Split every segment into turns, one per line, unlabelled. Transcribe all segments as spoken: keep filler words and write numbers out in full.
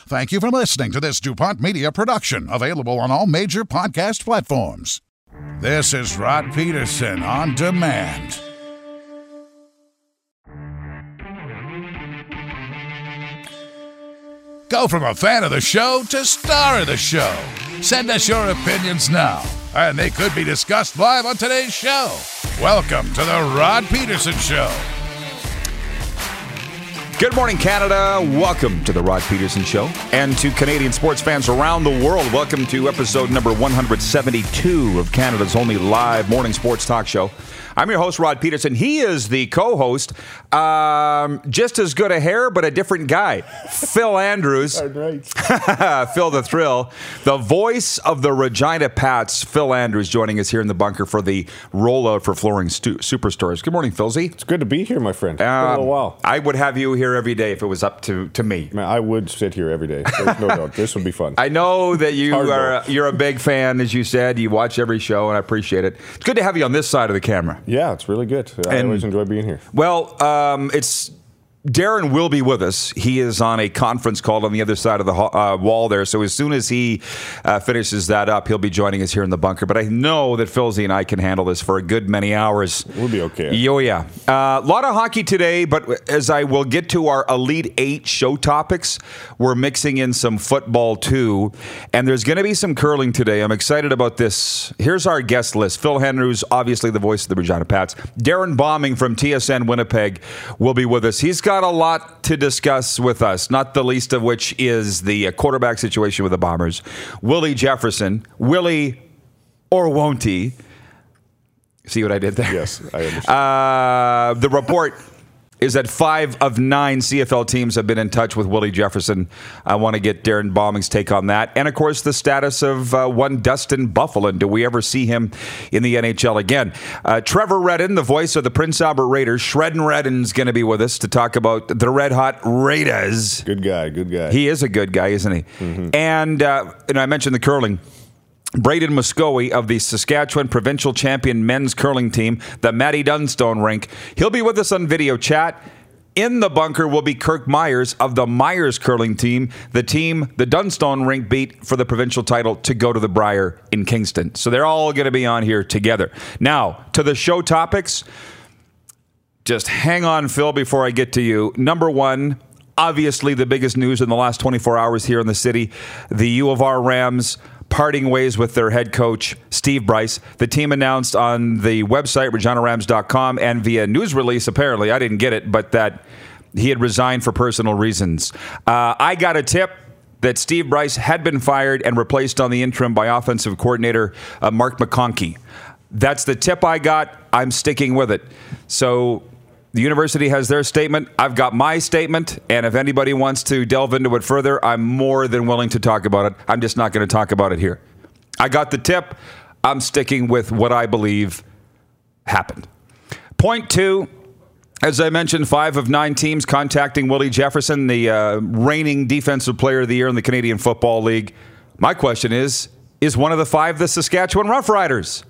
Thank you for listening to this DuPont Media production, available on all major podcast platforms. This is Rod Peterson on demand. Go from a fan of the show to star of the show. Send us your opinions now, and they could be discussed live on today's show. Welcome to the Rod Peterson Show.
Good morning, Canada. Welcome to the Rod Peterson Show. And to Canadian sports fans around the world, welcome to episode number one seventy-two of Canada's only live morning sports talk show. I'm your host, Rod Peterson. He is the co-host. Um, just as good a hair, but a different guy. Phil Andrews.
Right.
Phil the Thrill. The voice of the Regina Pats, Phil Andrews, joining us here in the bunker for the rollout for Flooring stu- Superstores. Good morning, Philzy.
It's good to be here, my friend.
Um,
It's been a little while.
I would have you here every day if it was up to, to me.
Man, I would sit here every day. There's no doubt. This would be fun.
I know that you
Hard
are
though.
you're a big fan, as you said. You watch every show, and I appreciate it. It's good to have you on this side of the camera.
Yeah, it's really good. I
And-
always enjoy being here.
Well, um, it's Darren will be with us. He is on a conference call on the other side of the uh, wall there. So as soon as he uh, finishes that up, he'll be joining us here in the bunker. But I know that Philzy and I can handle this for a good many hours.
We'll be okay.
Oh, yeah. A uh, lot of hockey today, but as I will get to our Elite Eight show topics, we're mixing in some football too. And there's going to be some curling today. I'm excited about this. Here's our guest list. Phil Andrews, obviously the voice of the Regina Pats. Darren Bombing from T S N Winnipeg will be with us. He's got a lot to discuss with us, not the least of which is the quarterback situation with the Bombers. Willie Jefferson. Willie, or won't he? See what I did there?
Yes, I understand.
Uh, the report is that five of nine C F L teams have been in touch with Willie Jefferson. I want to get Darren Bombing's take on that. And, of course, the status of uh, one Dustin Bufflin. Do we ever see him in the N H L again? Uh, Trevor Redden, the voice of the Prince Albert Raiders. Shreddin' Redden's going to be with us to talk about the Red Hot Raiders.
Good guy, good guy.
He is a good guy, isn't he? Mm-hmm. And, uh, and I mentioned the curling. Braden Muscovy of the Saskatchewan provincial champion men's curling team, the Matty Dunstone rink. He'll be with us on video chat. In the bunker will be Kirk Myers of the Myers curling team, the team the Dunstone rink beat for the provincial title to go to the Briar in Kingston. So they're all going to be on here together. Now, to the show topics. Just hang on, Phil, before I get to you. Number one, obviously the biggest news in the last twenty-four hours here in the city, the U of R Rams parting ways with their head coach, Steve Bryce. The team announced on the website, regina rams dot com, and via news release, apparently, I didn't get it, but that he had resigned for personal reasons. Uh, I got a tip that Steve Bryce had been fired and replaced on the interim by offensive coordinator uh, Mark McConkey. That's the tip I got. I'm sticking with it. So the university has their statement. I've got my statement. And if anybody wants to delve into it further, I'm more than willing to talk about it. I'm just not going to talk about it here. I got the tip. I'm sticking with what I believe happened. Point two, as I mentioned, five of nine teams contacting Willie Jefferson, the uh, reigning defensive player of the year in the Canadian Football League. My question is, is one of the five the Saskatchewan Roughriders?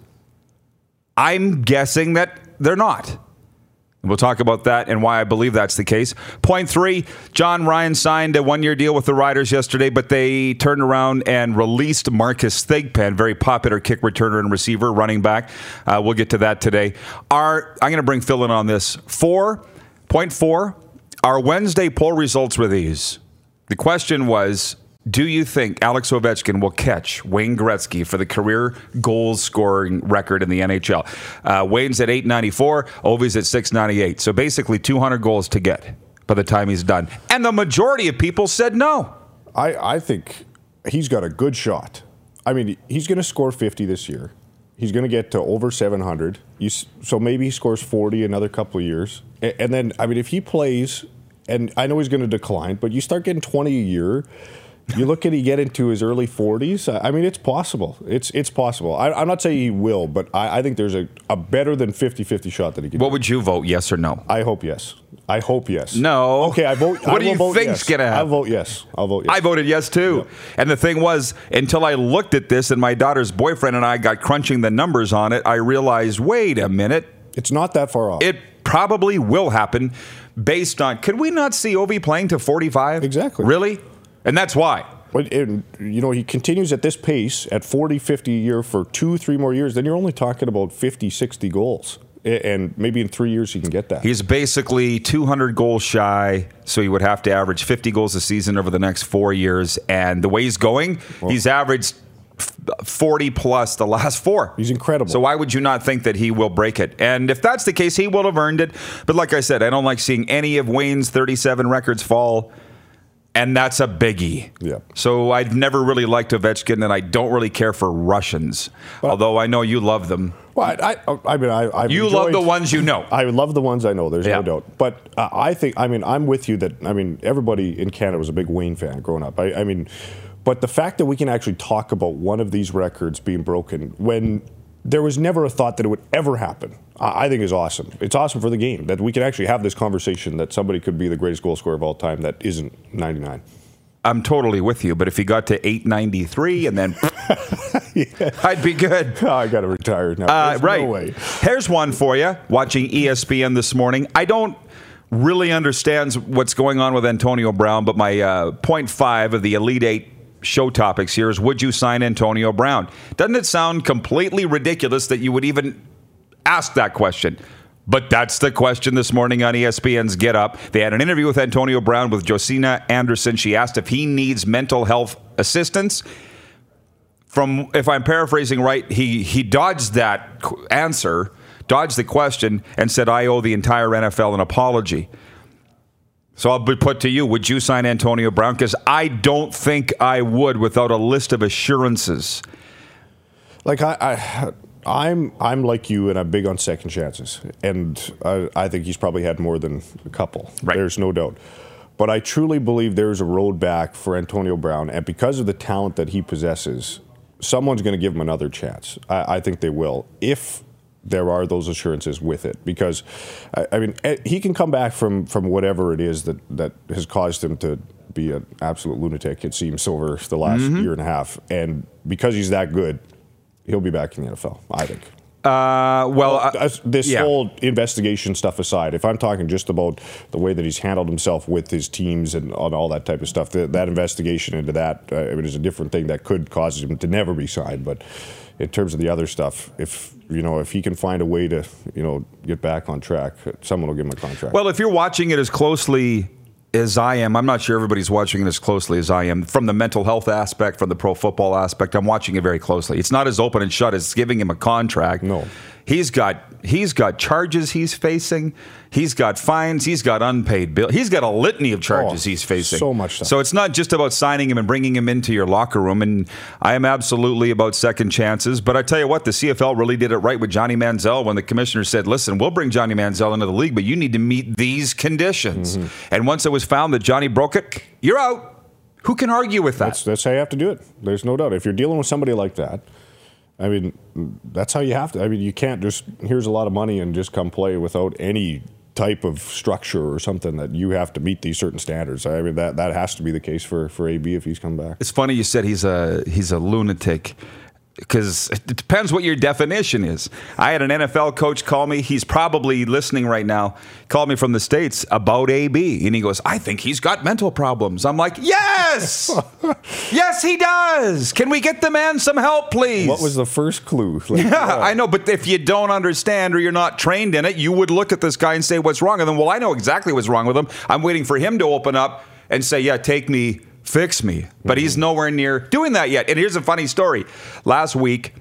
I'm guessing that they're not. We'll talk about that and why I believe that's the case. Point three, John Ryan signed a one-year deal with the Riders yesterday, but they turned around and released Marcus Thigpen, very popular kick returner and receiver, running back. Uh, we'll get to that today. Our, I'm going to bring Phil in on this. Four, point four, our Wednesday poll results were these. The question was, do you think Alex Ovechkin will catch Wayne Gretzky for the career goals scoring record in the N H L? Uh, Wayne's at eight ninety-four, Ovi's at six ninety-eight. So basically two hundred goals to get by the time he's done. And the majority of people said no.
I, I think he's got a good shot. I mean, he's going to score fifty this year. He's going to get to over seven hundred. He's, so maybe he scores forty another couple of years. And, and then, I mean, if he plays, and I know he's going to decline, but you start getting twenty a year. You look at he get into his early forties. I mean, it's possible. It's it's possible. I, I'm not saying he will, but I, I think there's a, a better than fifty-fifty shot that he can.
What would you vote, yes or no?
I hope yes. I hope yes.
No.
Okay, I vote.
What
I
do
will
you
vote
think's
yes.
gonna happen?
I'll vote yes. I'll vote yes.
I voted yes too.
Yeah.
And the thing was, until I looked at this and my daughter's boyfriend and I got crunching the numbers on it, I realized, wait a minute.
It's not that far off.
It probably will happen based on, can we not see Ovi playing to forty-five?
Exactly.
Really? And that's why.
But, it, you know, he continues at this pace at forty, fifty a year for two, three more years. Then you're only talking about fifty, sixty goals. And maybe in three years he can get that.
He's basically two hundred goals shy, so he would have to average fifty goals a season over the next four years. And the way he's going, well, he's averaged forty plus the last four.
He's incredible.
So why would you not think that he will break it? And if that's the case, he will have earned it. But like I said, I don't like seeing any of Wayne's thirty-seven records fall. And that's a biggie.
Yeah.
So I've never really liked Ovechkin, and I don't really care for Russians. Well, although I know you love them.
Well, I, I, I mean, I, I've
you
enjoyed,
love the ones you know.
I love the ones I know. There's
yeah.
no doubt. But uh, I think, I mean, I'm with you that. I mean, everybody in Canada was a big Wayne fan growing up. I, I mean, but the fact that we can actually talk about one of these records being broken when there was never a thought that it would ever happen, I think is awesome. It's awesome for the game that we can actually have this conversation that somebody could be the greatest goal scorer of all time that isn't ninety-nine.
I'm totally with you, but if he got to eight ninety-three and then yeah. I'd be good.
Oh, I got to retire now.
Uh, right.
No way.
Here's one for you. Watching E S P N this morning. I don't really understand what's going on with Antonio Brown, but my uh, point five of the Elite Eight show topics here is, would you sign Antonio Brown? Doesn't it sound completely ridiculous that you would even ask that question? But that's the question this morning on E S P N's Get Up. They had an interview with Antonio Brown with Josina Anderson. She asked if he needs mental health assistance. From, if I'm paraphrasing right, he, he dodged that answer, dodged the question, and said, I owe the entire N F L an apology. So I'll be put to you, would you sign Antonio Brown? Because I don't think I would without a list of assurances.
Like, I... I I'm I'm like you, and I'm big on second chances, and I, I think he's probably had more than a couple.
Right.
There's no doubt. But I truly believe there's a road back for Antonio Brown, and because of the talent that he possesses, someone's going to give him another chance. I, I think they will, if there are those assurances with it. Because, I, I mean, he can come back from, from whatever it is that, that has caused him to be an absolute lunatic, it seems, over the last mm-hmm. year and a half. And because he's that good, he'll be back in the N F L, I think.
Uh, well, uh,
this
yeah.
whole investigation stuff aside, if I'm talking just about the way that he's handled himself with his teams and on all that type of stuff, that, that investigation into that uh, I mean, is a different thing that could cause him to never be signed. But in terms of the other stuff, if you know, if he can find a way to, you know, get back on track, someone will give him a contract.
Well, if you're watching it as closely as I am, I'm not sure everybody's watching it as closely as I am. From the mental health aspect, from the pro football aspect, I'm watching it very closely. It's not as open and shut as giving him a contract.
No.
He's got he's got charges he's facing. He's got fines. He's got unpaid bills. He's got a litany of charges
oh,
he's facing.
So much stuff.
So it's not just about signing him and bringing him into your locker room. And I am absolutely about second chances. But I tell you what, the C F L really did it right with Johnny Manziel when the commissioner said, listen, we'll bring Johnny Manziel into the league, but you need to meet these conditions. Mm-hmm. And once it was found that Johnny broke it, you're out. Who can argue with that?
That's, that's how you have to do it. There's no doubt. If you're dealing with somebody like that, I mean, that's how you have to. I mean, you can't just, here's a lot of money and just come play without any type of structure or something that you have to meet these certain standards. I mean, that, that has to be the case for, for A B if he's come back.
It's funny you said he's a he's a lunatic, because it depends what your definition is. I had an N F L coach call me. He's probably listening right now. Called me from the States about A B. And he goes, I think he's got mental problems. I'm like, yes! Yes, he does. Can we get the man some help, please?
What was the first clue? Like,
yeah, yeah, I know. But if you don't understand or you're not trained in it, you would look at this guy and say, what's wrong with him? Well, I know exactly what's wrong with him. I'm waiting for him to open up and say, yeah, take me, fix me. But mm-hmm. he's nowhere near doing that yet. And here's a funny story. Last week,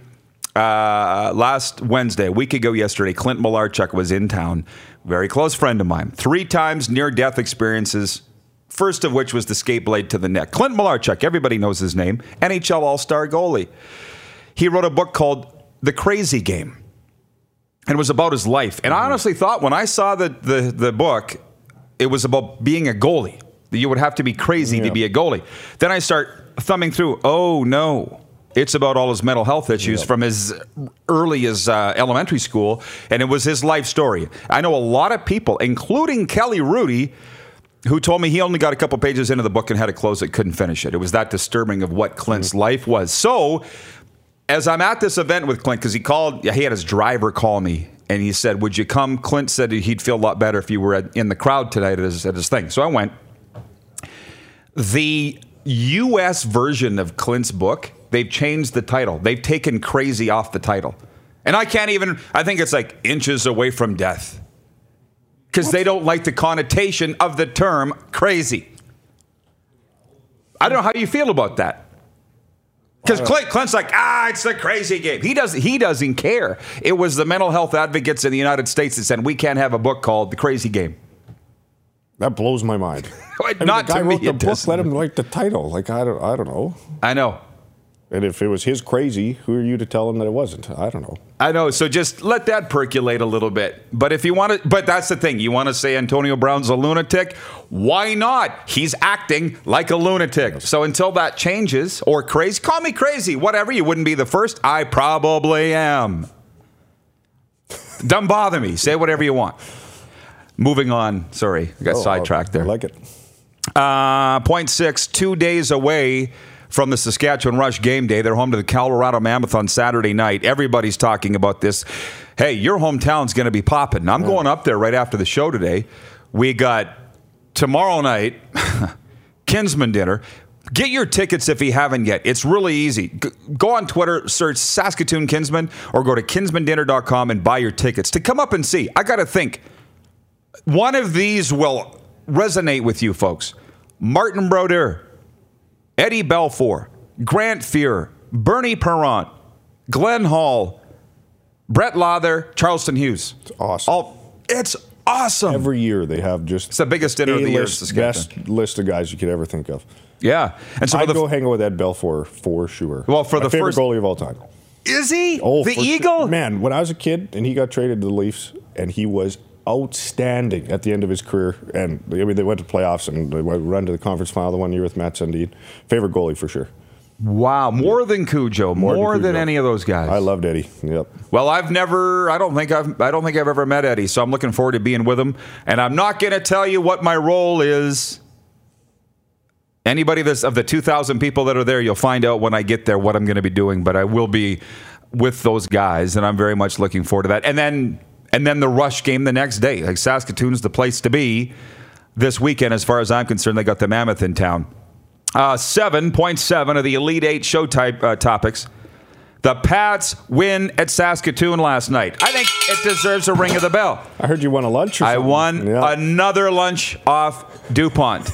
uh, last Wednesday, a week ago yesterday, Clint Malarchuk was in town. Very close friend of mine. Three times near-death experiences, first of which was the skate blade to the neck. Clint Malarchuk, everybody knows his name, N H L All-Star goalie. He wrote a book called The Crazy Game. And it was about his life. And I honestly thought when I saw the, the, the book, it was about being a goalie. You would have to be crazy yeah. to be a goalie. Then I start thumbing through. Oh, no. It's about all his mental health issues yeah. from as early as uh, elementary school. And it was his life story. I know a lot of people, including Kelly Rudy, who told me he only got a couple pages into the book and had to close it, couldn't finish it. It was that disturbing of what Clint's mm-hmm. life was. So as I'm at this event with Clint, because he called, he had his driver call me. And he said, would you come? Clint said he'd feel a lot better if you were in the crowd tonight at his, at his thing. So I went. The U S version of Clint's book, they've changed the title. They've taken crazy off the title. And I can't even, I think it's like inches away from death. Because they don't like the connotation of the term crazy. I don't know, how do you feel about that? Because Clint, Clint's like, ah, it's the crazy game. He doesn't, he doesn't care. It was the mental health advocates in the United States that said we can't have a book called The Crazy Game.
That blows my mind. I mean,
Not
the guy
to
wrote
me,
the
it
book,
doesn't.
let him write the title. Like, I don't, I don't know.
I know.
And if it was his crazy, who are you to tell him that it wasn't? I don't know.
I know. So just let that percolate a little bit. But if you want to, but that's the thing. You want to say Antonio Brown's a lunatic? Why not? He's acting like a lunatic. So until that changes, or crazy, call me crazy, whatever. You wouldn't be the first. I probably am. Don't bother me. Say whatever you want. Moving on. Sorry, I got
Oh,
sidetracked there.
I like it.
Uh, point six, two days away from the Saskatchewan Rush game day. They're home to the Colorado Mammoth on Saturday night. Everybody's talking about this. Hey, your hometown's going to be popping. I'm going up there right after the show today. We got tomorrow night, Kinsman dinner. Get your tickets if you haven't yet. It's really easy. G- go on Twitter, search Saskatoon Kinsman, or go to kinsman dinner dot com and buy your tickets to come up and see. I got to think. One of these will resonate with you folks. Martin Brodeur, Eddie Belfour, Grant Fuhr, Bernie Perrant, Glenn Hall, Brett Lather, Charleston Hughes.
It's awesome.
All, it's awesome.
Every year they have just
It's the biggest dinner of the year in
A-list,
Saskatchewan.
best list of guys you could ever think of.
Yeah. And so for
I'd
the,
go hang out with Ed Belfour for sure.
Well, for
My
the
favorite
first-
goalie of all time.
is he?
Oh,
the
for sure.
Eagle?
Man, when I was a kid and he got traded to the Leafs, and he was outstanding at the end of his career. And I mean, they went to playoffs and they went run to the conference final the one year with Matt Sundin. Favorite goalie for sure.
Wow. More than Cujo. More,
More
than,
than Cujo.
any of those guys.
I loved Eddie. Yep.
Well, I've never, I don't think I've, I don't think I've ever met Eddie, so I'm looking forward to being with him. And I'm not going to tell you what my role is. Anybody that's of the two thousand people that are there, you'll find out when I get there what I'm going to be doing. But I will be with those guys, and I'm very much looking forward to that. And then, and then the Rush game the next day. Like Saskatoon's the place to be this weekend, as far as I'm concerned. They got the Mammoth in town. Uh, seven point seven of the Elite Eight show type uh, topics. The Pats win at Saskatoon last night. I think it deserves a ring of the bell.
I heard you won a lunch or
I
something.
won
Yeah.
another lunch off DuPont.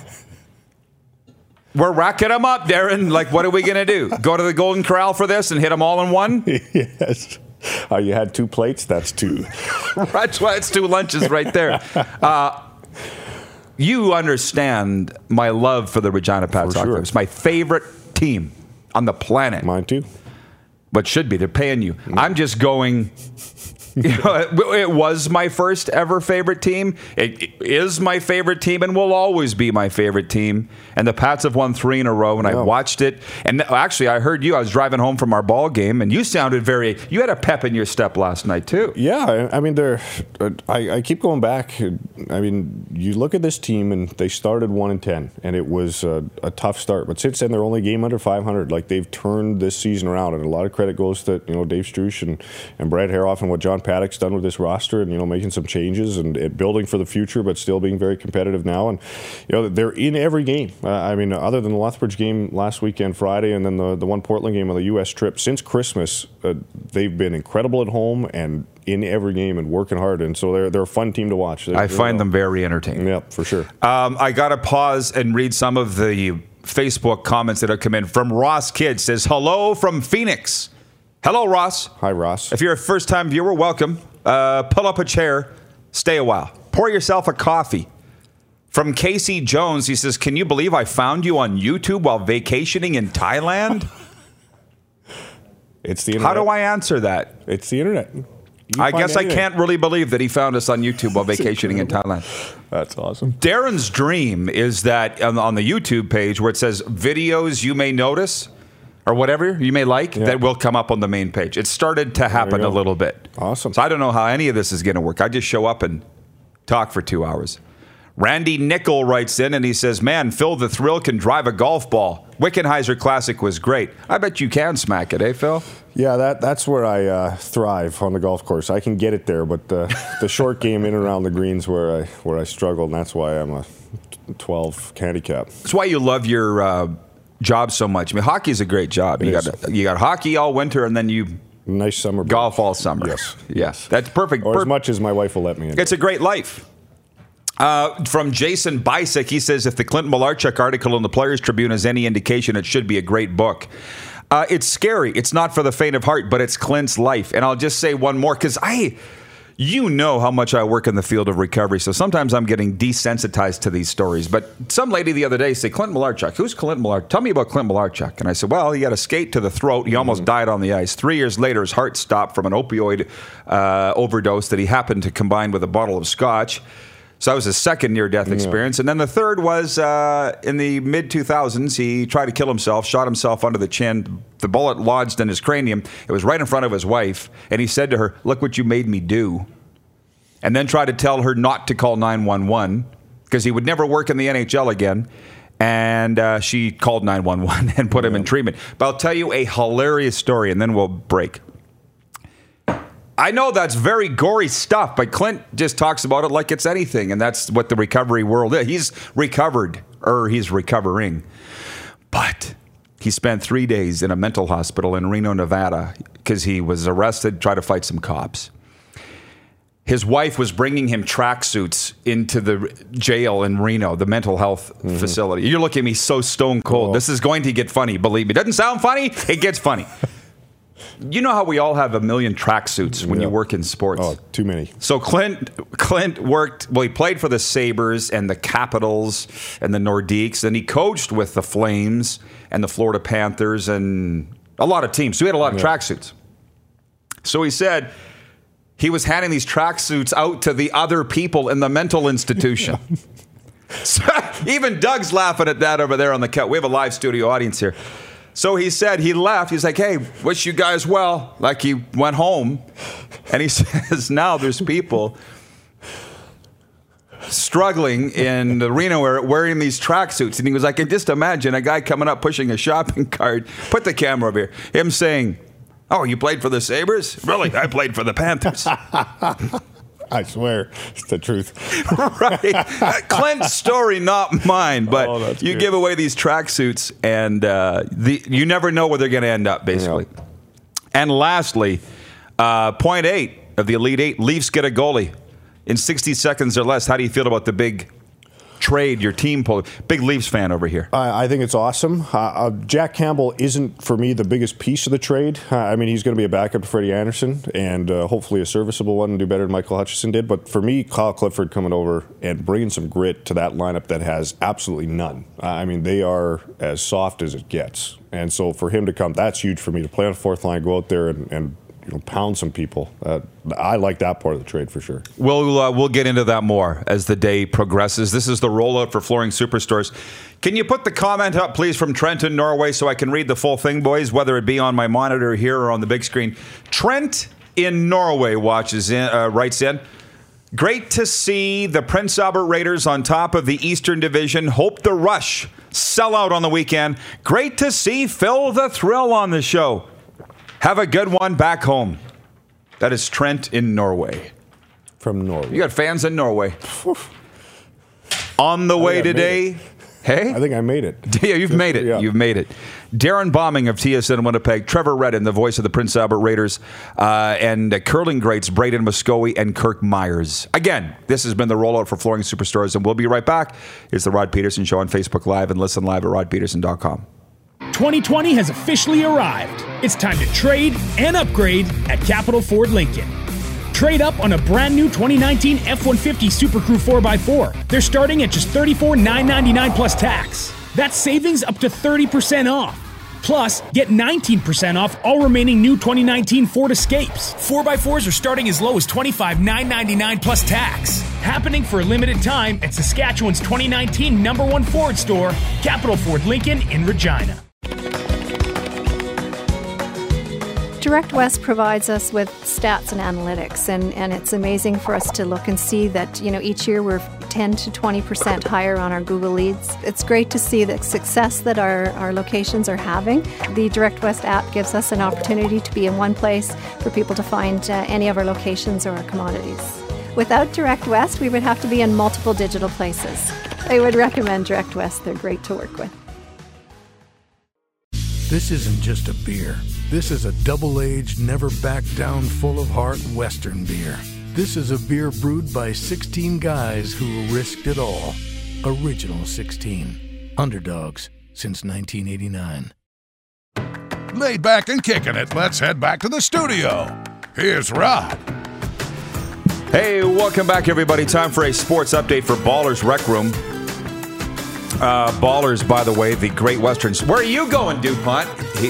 We're racking them up, Darren. Like, what are we going to do? Go to the Golden Corral for this and hit them all in one?
Yes. Oh, you had two plates? That's two.
That's why it's two lunches right there. Uh, you understand my love for the Regina Pats.
For sure.
It's my favorite team on the planet.
Mine too.
But should be. They're paying you. I'm just going. You know, it, it was my first ever favorite team. It, it is my favorite team and will always be my favorite team. And the Pats have won three in a row, and I
No.
watched it. And actually, I heard you. I was driving home from our ball game, and you sounded very. You had a pep in your step last night too.
Yeah, I I mean, they're. I, I keep going back. I mean, you look at this team, and they started one and ten, and it was a, a tough start. But since then, they're only a game under five hundred. Like they've turned this season around, and a lot of credit goes to you know Dave Struch and and Brad Haroff and what John Paddock's done with this roster, and you know making some changes and, and building for the future, but still being very competitive now. And you know they're in every game. Uh, I mean, other than the Lethbridge game last weekend, Friday, and then the the one Portland game on the U S trip since Christmas, uh, they've been incredible at home and in every game and working hard. And so they're they're a fun team to watch. They're,
I
they're
find
well.
them very entertaining.
Yeah, for sure.
Um, I got to pause and read some of the Facebook comments that have come in. From Ross Kidd says, hello from Phoenix. Hello, Ross.
Hi, Ross.
If you're a first-time viewer, welcome. Uh, pull up a chair, stay a while. Pour yourself a coffee. From Casey Jones, he says, can you believe I found you on YouTube while vacationing in Thailand?
It's the internet.
How do I answer that?
It's the internet. You
I
find
guess I
anything.
can't really believe that he found us on YouTube while vacationing in Thailand.
That's awesome.
Darren's dream is that on, on the YouTube page where it says videos you may notice or whatever you may like,
Yeah.
that will come up on the main page. It started to happen
go.
a little bit.
Awesome.
So I don't know how any of this is going to work. I just show up and talk for two hours. Randy Nickel writes in and he says, man, Phil the Thrill can drive a golf ball. Wickenheiser Classic was great. I bet you can smack it, eh, Phil?
Yeah, that that's where I uh, thrive on the golf course. I can get it there, but the the short game in and around the greens where I where I struggle, and that's why I'm a twelve handicap.
That's why you love your uh, job so much. I mean, hockey is a great job.
It
you
is.
got you got hockey all winter, and then you
Nice summer break.
golf all summer.
Yes.
Yes. That's perfect.
Or
Per-
as much as my wife will let me in.
It's a great life. Uh, from Jason Bisek, he says, if the Clint Malarchuk article in the Players Tribune is any indication, it should be a great book. Uh, it's scary. It's not for the faint of heart, but it's Clint's life. And I'll just say one more, because I, you know how much I work in the field of recovery, so sometimes I'm getting desensitized to these stories. But some lady the other day said, Clint Malarchuk, who's Clint Malarchuk? Tell me about Clint Malarchuk. And I said, well, he had a skate to the throat. He almost mm-hmm. died on the ice. Three years later, his heart stopped from an opioid uh, overdose that he happened to combine with a bottle of scotch. So that was his second near-death experience. Yeah. And then the third was uh, in the mid two thousands, he tried to kill himself, shot himself under the chin. The bullet lodged in his cranium. It was right in front of his wife. And he said to her, look what you made me do. And then tried to tell her not to call nine one one because he would never work in the N H L again. And uh, she called nine one one and put yeah. him in treatment. But I'll tell you a hilarious story, and then we'll break. I know that's very gory stuff, but Clint just talks about it like it's anything, and that's what the recovery world is. He's recovered, or he's recovering. But he spent three days in a mental hospital in Reno, Nevada, because he was arrested, tried to fight some cops. His wife was bringing him tracksuits into the jail in Reno, the mental health mm-hmm. facility. You're looking at me so stone cold. Oh. This is going to get funny, believe me. It doesn't sound funny, it gets funny. You know how we all have a million tracksuits when yeah. you work in sports?
Oh, too many.
So Clint Clint worked, well, he played for the Sabres and the Capitals and the Nordiques, and he coached with the Flames and the Florida Panthers and a lot of teams. So he had a lot of yeah. tracksuits. So he said he was handing these tracksuits out to the other people in the mental institution. So, even Doug's laughing at that over there on the couch. We have a live studio audience here. So he said he left. He's like, hey, wish you guys well. Like he went home. And he says now there's people struggling in the Reno area wearing these tracksuits. And he was like, and just imagine a guy coming up pushing a shopping cart. Put the camera over here. Him saying, oh, you played for the Sabres? Really? I played for the Panthers.
I swear, it's the truth.
Right. Clint's story, not mine. But
oh,
you
good.
give away these tracksuits, and uh, the, you never know where they're going to end up, basically. Yeah. And lastly, uh, point eight of the Elite Eight, Leafs get a goalie in sixty seconds or less. How do you feel about the big trade, your team pulled? Big Leafs fan over here.
I, I think it's awesome. Uh, uh, Jack Campbell isn't, for me, the biggest piece of the trade. Uh, I mean, he's going to be a backup to Freddie Anderson and uh, hopefully a serviceable one and do better than Michael Hutchison did. But for me, Kyle Clifford coming over and bringing some grit to that lineup that has absolutely none. Uh, I mean, they are as soft as it gets. And so for him to come, that's huge for me, to play on the fourth line, go out there and, and you know, pound some people. Uh, I like that part of the trade for sure.
We'll uh, we'll get into that more as the day progresses. This is the rollout for Flooring Superstores. Can you put the comment up, please, from Trent in Norway so I can read the full thing, boys, whether it be on my monitor here or on the big screen? Trent in Norway watches in, uh, writes in, great to see the Prince Albert Raiders on top of the Eastern Division. Hope the Rush sell out on the weekend. Great to see Phil the Thrill on the show. Have a good one back home. That is Trent in Norway.
From Norway.
You got fans in Norway. On the way today. Hey?
I think I made it.
Yeah, you've made it. Yeah. You've made it. Darren Bombing of T S N Winnipeg, Trevor Redden, the voice of the Prince Albert Raiders, uh, and uh, curling greats Braden Moscovy and Kirk Myers. Again, this has been the rollout for Flooring Superstores, and we'll be right back. It's the Rod Peterson Show on Facebook Live, and listen live at rod peterson dot com.
twenty twenty has officially arrived. It's time to trade and upgrade at Capital Ford Lincoln. Trade up on a brand new twenty nineteen F one fifty Super Crew four by four. They're starting at just thirty-four thousand nine hundred ninety-nine dollars plus tax. That's savings up to thirty percent off. Plus, get nineteen percent off all remaining new twenty nineteen Ford Escapes. four by fours are starting as low as twenty-five thousand nine hundred ninety-nine dollars plus tax. Happening for a limited time at Saskatchewan's twenty nineteen number one Ford store, Capital Ford Lincoln in Regina.
Direct West provides us with stats and analytics, and, and it's amazing for us to look and see that, you know, each year we're ten to twenty percent higher on our Google leads. It's great to see the success that our, our locations are having. The Direct West app gives us an opportunity to be in one place for people to find uh, any of our locations or our commodities. Without Direct West, we would have to be in multiple digital places. I would recommend Direct West. They're great to work with.
This isn't just a beer. This is a double-aged, never-back-down, full-of-heart Western beer. This is a beer brewed by sixteen guys who risked it all. Original sixteen. Underdogs since nineteen eighty-nine.
Laid back and kicking it, let's head back to the studio. Here's Rod.
Hey, welcome back, everybody. Time for a sports update for Ballers Rec Room. Uh, Ballers, by the way, the Great Western. Where are you going, DuPont? He,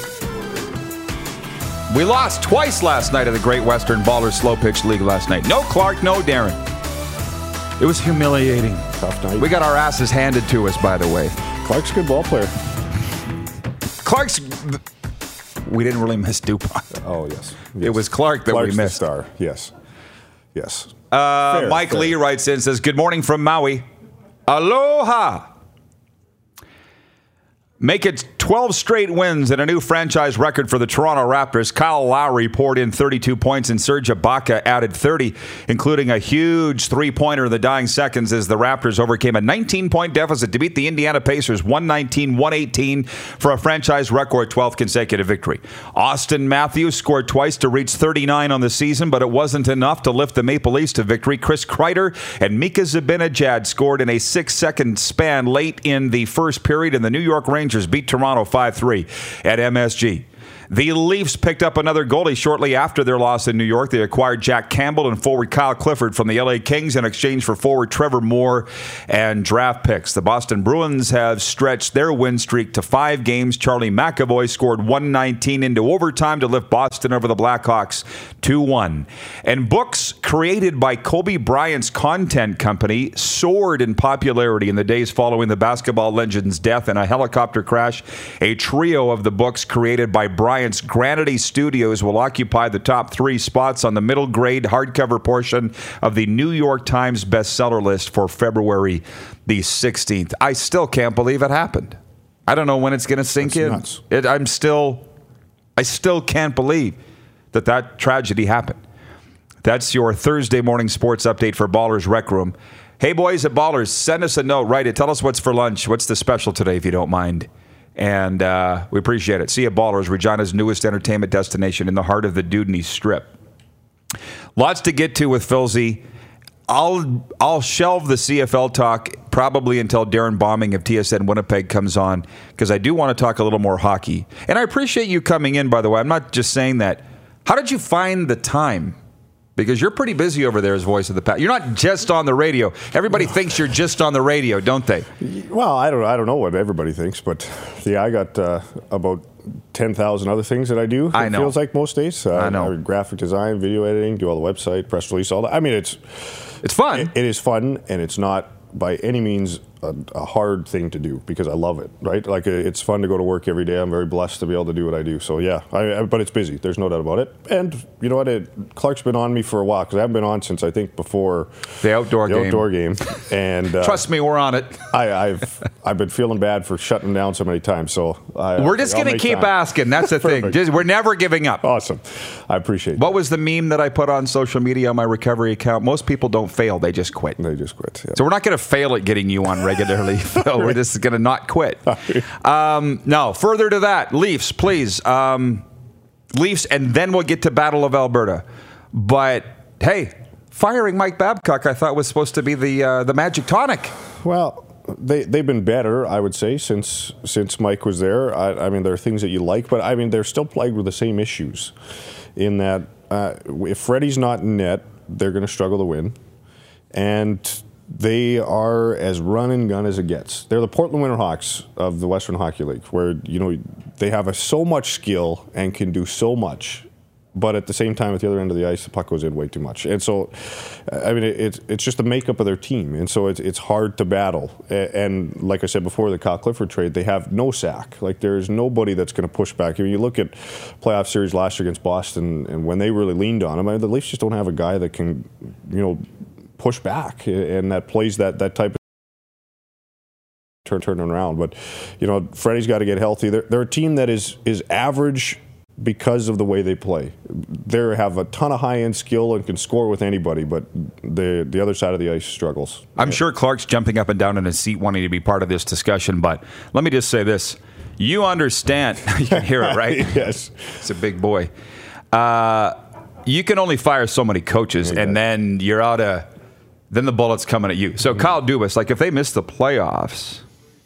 we lost twice last night at the Great Western Ballers Slow Pitch League last night. No Clark, no Darren. It was humiliating.
Tough night.
We got our asses handed to us, by the way.
Clark's a good ball player.
Clark's... We didn't really miss DuPont.
Oh, yes. yes.
It was Clark that
Clark's
we missed.
The star, yes. Yes.
Uh,
fair,
Mike
fair.
Lee writes in and says, good morning from Maui. Aloha. Make it twelve straight wins and a new franchise record for the Toronto Raptors. Kyle Lowry poured in thirty-two points and Serge Ibaka added thirty, including a huge three-pointer in the dying seconds as the Raptors overcame a nineteen-point deficit to beat the Indiana Pacers one nineteen one eighteen for a franchise record twelfth consecutive victory. Austin Matthews scored twice to reach thirty-nine on the season, but it wasn't enough to lift the Maple Leafs to victory. Chris Kreider and Mika Zibanejad scored in a six-second span late in the first period, and the New York Rangers beat Toronto five three at M S G. The Leafs picked up another goalie shortly after their loss in New York. They acquired Jack Campbell and forward Kyle Clifford from the L A Kings in exchange for forward Trevor Moore and draft picks. The Boston Bruins have stretched their win streak to five games. Charlie McAvoy scored one nineteen into overtime to lift Boston over the Blackhawks two one. And books created by Kobe Bryant's content company soared in popularity in the days following the basketball legend's death in a helicopter crash. A trio of the books created by Bryant's Granity Studios will occupy the top three spots on the middle grade hardcover portion of the New York Times bestseller list for February the sixteenth. I still can't believe it happened. I don't know when it's going to sink
That's
in.
nuts.
It, I'm still, I still can't believe that that tragedy happened. That's your Thursday morning sports update for Ballers Rec Room. Hey, boys at Ballers, send us a note. Write it. Tell us what's for lunch. What's the special today, if you don't mind. And uh, we appreciate it. See you, Ballers, Regina's newest entertainment destination in the heart of the Dewdney Strip. Lots to get to with Philzy. I'll I'll shelve the C F L talk probably until Darren Bombing of T S N Winnipeg comes on, because I do want to talk a little more hockey. And I appreciate you coming in, by the way. I'm not just saying that. How did you find the time? Because you're pretty busy over there as voice of the past. You're not just on the radio. Everybody thinks you're just on the radio, don't they?
Well, I don't I don't know what everybody thinks, but yeah, I got uh, about ten thousand other things that I do.
I
it
know.
feels like most days. Uh,
I know.
Graphic design, video editing, do all the website, press release, all that. I mean, it's
It's fun.
It, it is fun, and it's not by any means a, a hard thing to do, because I love it, right? Like, it's fun to go to work every day. I'm very blessed to be able to do what I do. So, yeah, I, I, but it's busy. There's no doubt about it. And you know what? It, Clark's been on me for a while, because I haven't been on since, I think, before
The outdoor
the
game.
outdoor game. And uh,
Trust me, we're on it.
I, I've I've been feeling bad for shutting down so many times. So I,
We're just
I'll
going to
make
keep
time.
asking. That's the thing.
Perfect.
Just, we're never giving up.
Awesome. I appreciate
What was the meme that I put on social media on my recovery account? Most people don't fail. They just quit.
that. They just quit. Yeah.
So we're not going to fail at getting you on regularly, Phil. We're just going to not quit. Um, no, further to that, Leafs, please. Um, Leafs, and then we'll get to Battle of Alberta. But, hey, firing Mike Babcock, I thought was supposed to be the uh, the magic tonic.
Well, they they've been better, I would say, since since Mike was there. I, I mean, there are things that you like, but I mean, they're still plagued with the same issues. In that, uh, if Freddie's not in net, they're going to struggle to win, and they are as run and gun as it gets. They're the Portland Winterhawks of the Western Hockey League, where you know they have a, so much skill and can do so much. But at the same time, at the other end of the ice, the puck goes in way too much. And so, I mean, it, it's it's just the makeup of their team. And so it's it's hard to battle. And like I said before, the Kyle Clifford trade, they have no sack. Like, there's nobody that's going to push back. I mean, you look at playoff series last year against Boston, and when they really leaned on him, I mean, the Leafs just don't have a guy that can, you know, push back and that plays that, that type of turn turning around. But, you know, Freddie's got to get healthy. They're, they're a team that is is average because of the way they play. They have a ton of high-end skill and can score with anybody, but the the other side of the ice struggles.
I'm sure Clark's jumping up and down in his seat wanting to be part of this discussion, but let me just say this. You understand. You can hear it, right?
Yes.
It's a big boy. Uh, you can only fire so many coaches, yeah. and then you're out of... Then the bullet's coming at you. So mm-hmm. Kyle Dubas, like if they miss the playoffs...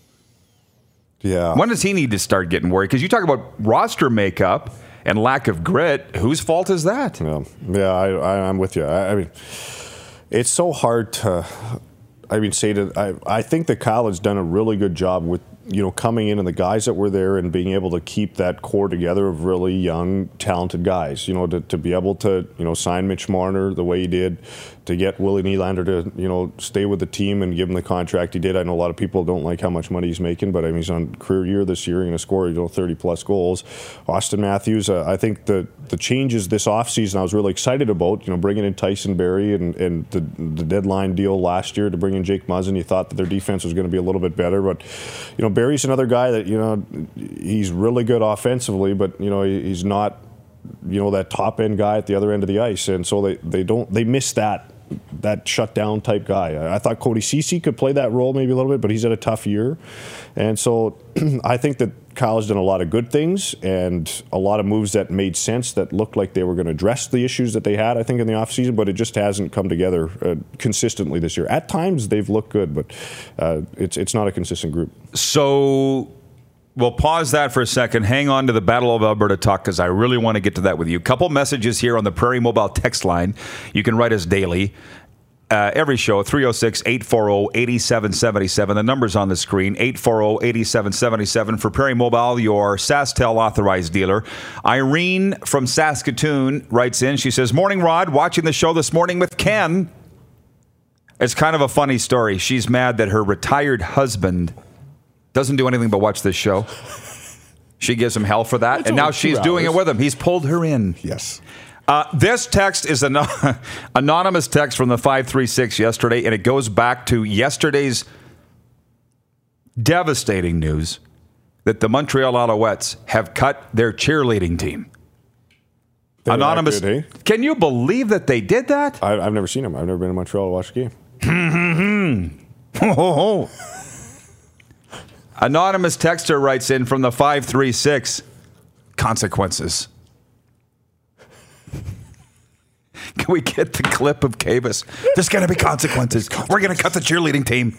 Yeah.
When does he need to start getting worried? Because you talk about roster makeup and lack of grit. Whose fault is that?
Yeah, yeah I, I, I'm with you. I, I mean, it's so hard to... I mean, say that I, I think that Kyle has done a really good job with, you know, coming in and the guys that were there and being able to keep that core together of really young, talented guys. You know, to, to be able to, you know, sign Mitch Marner the way he did, to get Willie Nylander to, you know, stay with the team and give him the contract he did. I know a lot of people don't like how much money he's making, but I mean, he's on career year this year, going to score, you know, thirty plus goals. Austin Matthews, uh, I think the the changes this offseason I was really excited about, you know, bringing in Tyson Barrie and, and the, the deadline deal last year to bring in Jake Muzzin. You thought that their defense was going to be a little bit better, but, you know, Barry's another guy that, you know, he's really good offensively, but, you know, he's not, you know, that top end guy at the other end of the ice. And so they, they don't, they miss that, that shutdown type guy. I thought Cody Ceci could play that role maybe a little bit, but he's had a tough year. And so I think that Kyle's done a lot of good things and a lot of moves that made sense that looked like they were going to address the issues that they had, I think, in the offseason, but it just hasn't come together uh, consistently this year. At times they've looked good, but uh, it's it's not a consistent group.
So we'll pause that for a second. Hang on to the Battle of Alberta talk because I really want to get to that with you. A couple messages here on the Prairie Mobile text line. You can write us daily. Uh, every show, three oh six, eight four oh, eight seven seven seven. The number's on the screen, eight four oh, eight seven seven seven. For Prairie Mobile, your SaskTel authorized dealer. Irene from Saskatoon writes in. She says, "Morning, Rod. Watching the show this morning with Ken." It's kind of a funny story. She's mad that her retired husband doesn't do anything but watch this show. She gives him hell for that,
it's
and now she's doing it with him. He's pulled her in.
Yes.
Uh, this text is an anonymous text from the five three six yesterday, and it goes back to yesterday's devastating news that the Montreal Alouettes have cut their cheerleading team.
They're
Anonymous,
good, hey?
Can you believe that they did that?
I, I've never seen them. I've never been to Montreal to watch a game.
Anonymous texter writes in from the five three six, consequences. Can we get the clip of Cavus? There's going to be consequences. We're going to cut the cheerleading team.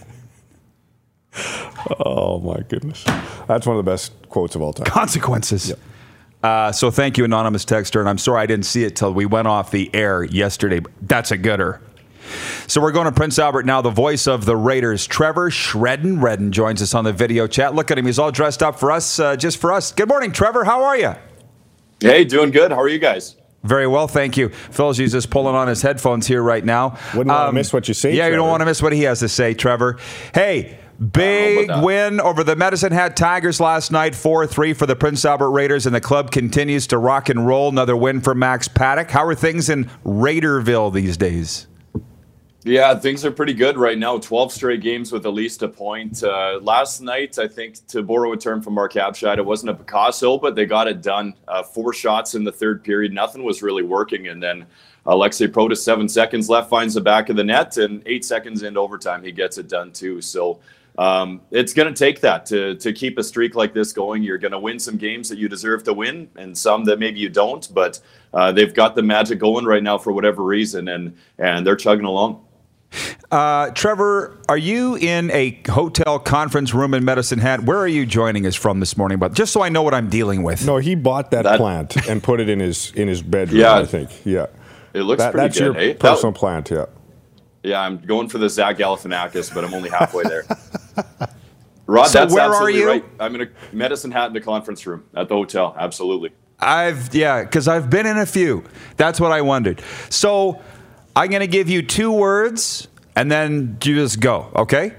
Oh, my goodness. That's one of the best quotes of all time.
Consequences.
Yep.
Uh, so thank you, Anonymous Texter. And I'm sorry I didn't see it till we went off the air yesterday. That's a gooder. So we're going to Prince Albert now. The voice of the Raiders, Trevor Shredden Redden, joins us on the video chat. Look at him. He's all dressed up for us, uh, just for us. Good morning, Trevor. How are you?
Hey, doing good. How are you guys?
Very well, thank you. Phil's just pulling on his headphones here right now.
Wouldn't um, want to miss what you say,
Yeah,
Trevor.
You don't want to miss what he has to say, Trevor. Hey, big win over the Medicine Hat Tigers last night, four three for the Prince Albert Raiders, and the club continues to rock and roll. Another win for Max Paddock. How are things in Raiderville these days?
Yeah, things are pretty good right now. twelve straight games with at least a point. Uh, last night, I think, to borrow a term from Mark Abshad, it wasn't a Picasso, but they got it done. Uh, four shots in the third period. Nothing was really working. And then Alexei Protas, seven seconds left, finds the back of the net. And eight seconds into overtime, he gets it done too. So um, it's going to take that to, to keep a streak like this going. You're going to win some games that you deserve to win and some that maybe you don't. But uh, they've got the magic going right now for whatever reason, and and they're chugging along.
Uh, Trevor, are you in a hotel conference room in Medicine Hat? Where are you joining us from this morning? But just so I know what I'm dealing with.
No, he bought that, that plant and put it in his in his bedroom.
Yeah,
I think. Yeah,
it looks
that,
pretty
that's
good.
That's your
hey?
personal
that,
plant. Yeah.
Yeah, I'm going for the Zach Galifianakis, but I'm only halfway there. Rod,
so
that's
where
absolutely
are you?
right. I'm in a Medicine Hat in the conference room at the hotel. Absolutely.
I've yeah, because I've been in a few. That's what I wondered. So I'm going to give you two words. And then you just go, okay?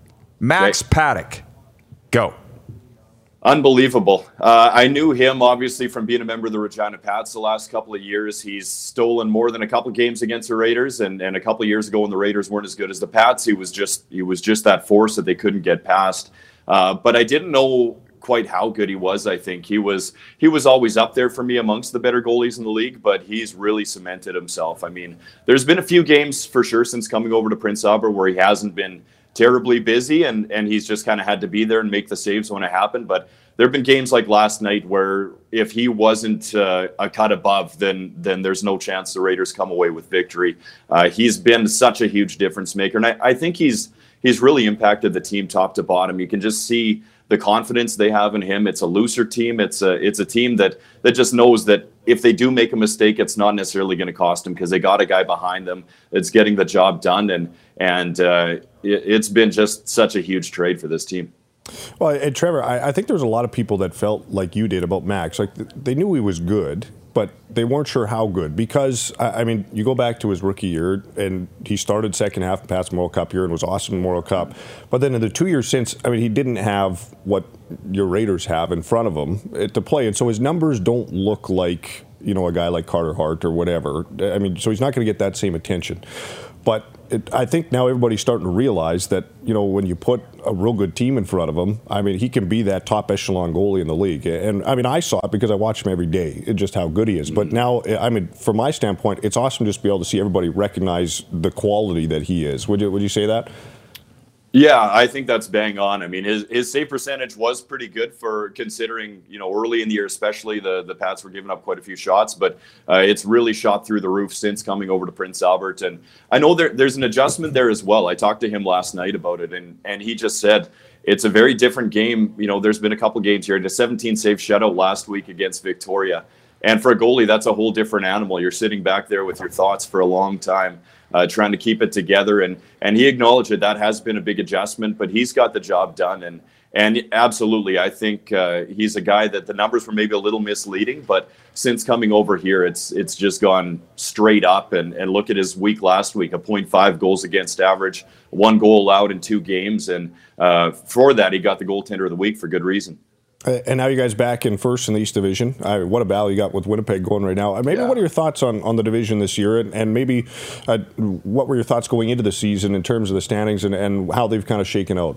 Max
okay.
Paddock, go.
Unbelievable. Uh, I knew him, obviously, from being a member of the Regina Pats the last couple of years. He's stolen more than a couple of games against the Raiders, and, and a couple of years ago when the Raiders weren't as good as the Pats, he was just he was just that force that they couldn't get past. Uh, but I didn't know quite how good he was. I think he was he was always up there for me amongst the better goalies in the league, but he's really cemented himself. I mean, there's been a few games for sure since coming over to Prince Albert where he hasn't been terribly busy, and and he's just kind of had to be there and make the saves when it happened. But there have been games like last night where if he wasn't uh, a cut above, then then there's no chance the Raiders come away with victory. Uh, he's been such a huge difference maker, and I, I think he's he's really impacted the team top to bottom. You can just see the confidence they have in him. It's a looser team. It's a it's a team that that just knows that if they do make a mistake, it's not necessarily going to cost them because they got a guy behind them that's getting the job done. And and uh, it, it's been just such a huge trade for this team.
Well, and Trevor, I, I think there was a lot of people that felt like you did about Max. Like they knew he was good, but they weren't sure how good because, I mean, you go back to his rookie year and he started second half past Memorial Cup year and was awesome in Memorial Cup. But then in the two years since, I mean, he didn't have what your Raiders have in front of him to play. And so his numbers don't look like, you know, a guy like Carter Hart or whatever. I mean, so he's not going to get that same attention. But it, I think now everybody's starting to realize that, you know, when you put a real good team in front of him, I mean, he can be that top echelon goalie in the league. And, I mean, I saw it because I watch him every day, just how good he is. But now, I mean, from my standpoint, it's awesome just to be able to see everybody recognize the quality that he is. Would you, would you say that?
Yeah, I think that's bang on. I mean, his his save percentage was pretty good for considering, you know, early in the year, especially the, the Pats were giving up quite a few shots, but uh, it's really shot through the roof since coming over to Prince Albert. And I know there, there's an adjustment there as well. I talked to him last night about it, and, and he just said it's a very different game. You know, there's been a couple games here. A seventeen save shutout last week against Victoria. And for a goalie, that's a whole different animal. You're sitting back there with your thoughts for a long time. Uh, trying to keep it together, and and he acknowledged that that has been a big adjustment, but he's got the job done, and and absolutely, I think uh, he's a guy that the numbers were maybe a little misleading, but since coming over here, it's it's just gone straight up, and and look at his week last week, a point five goals against average, one goal allowed in two games, and uh, for that, he got the goaltender of the week for good reason.
And now you guys back in first in the East Division. Uh, what a battle you got with Winnipeg going right now. Maybe yeah. What are your thoughts on, on the division this year? And, and maybe uh, what were your thoughts going into the season in terms of the standings and, and how they've kind of shaken out?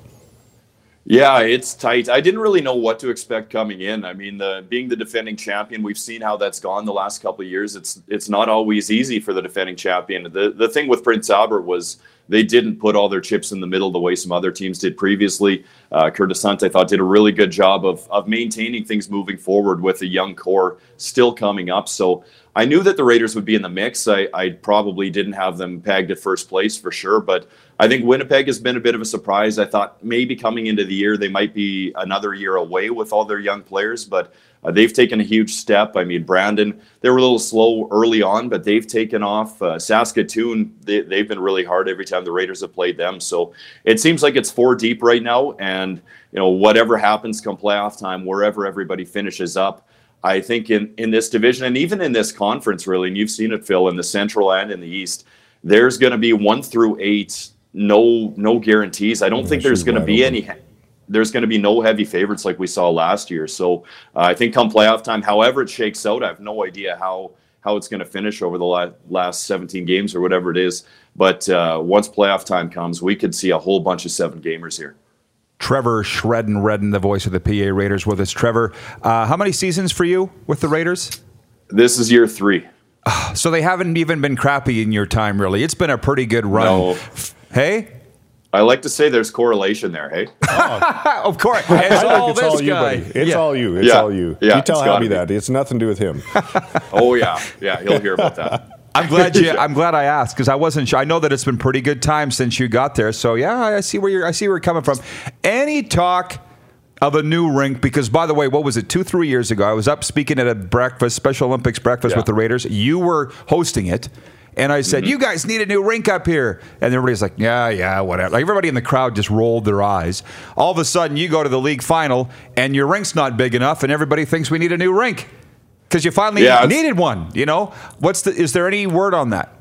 Yeah, it's tight. I didn't really know what to expect coming in. I mean, the, being the defending champion, we've seen how that's gone the last couple of years. It's it's not always easy for the defending champion. The the thing with Prince Albert was they didn't put all their chips in the middle the way some other teams did previously. Uh, Curtis Hunt, I thought, did a really good job of of maintaining things moving forward with a young core still coming up. So I knew that the Raiders would be in the mix. I, I probably didn't have them pegged at first place for sure, but I think Winnipeg has been a bit of a surprise. I thought maybe coming into the year they might be another year away with all their young players, but uh, they've taken a huge step. I mean, Brandon, they were a little slow early on, but they've taken off. Uh, Saskatoon, they, they've been really hard every time the Raiders have played them. So it seems like it's four deep right now, and you know whatever happens come playoff time, wherever everybody finishes up, I think in, in this division and even in this conference, really, and you've seen it, Phil, in the Central and in the East, there's going to be one through eight, no no guarantees. I don't yeah, think there's going to be open. any. There's going to be no heavy favorites like we saw last year. So uh, I think come playoff time, however it shakes out, I have no idea how how it's going to finish over the la- last seventeen games or whatever it is. But uh, once playoff time comes, we could see a whole bunch of seven gamers here.
Trevor Shredden Redden, the voice of the P A Raiders, with us. Trevor, uh, how many seasons for you with the Raiders?
This is year three.
So they haven't even been crappy in your time, really. It's been a pretty good run.
No.
Hey?
I like to say there's correlation there, hey?
Oh. Of course. It's
I
all
think it's
this
all you,
guy.
buddy. It's
yeah.
all you. It's
yeah.
all you.
Yeah,
you tell
Happy
Abby that. It's nothing to do with him.
Oh, yeah. Yeah, he'll hear about that.
I'm glad you. I'm glad I asked because I wasn't sure. I know that it's been pretty good time since you got there. So yeah, I see where you're. I see where you're coming from. Any talk of a new rink? Because by the way, what was it? Two, three years ago, I was up speaking at a breakfast, Special Olympics breakfast yeah. with the Raiders. You were hosting it, and I said, mm-hmm. "You guys need a new rink up here." And everybody's like, "Yeah, yeah, whatever." Like everybody in the crowd just rolled their eyes. All of a sudden, you go to the league final, and your rink's not big enough, and everybody thinks we need a new rink. Because you finally yeah, needed one, you know. What's the? Is there any word on that?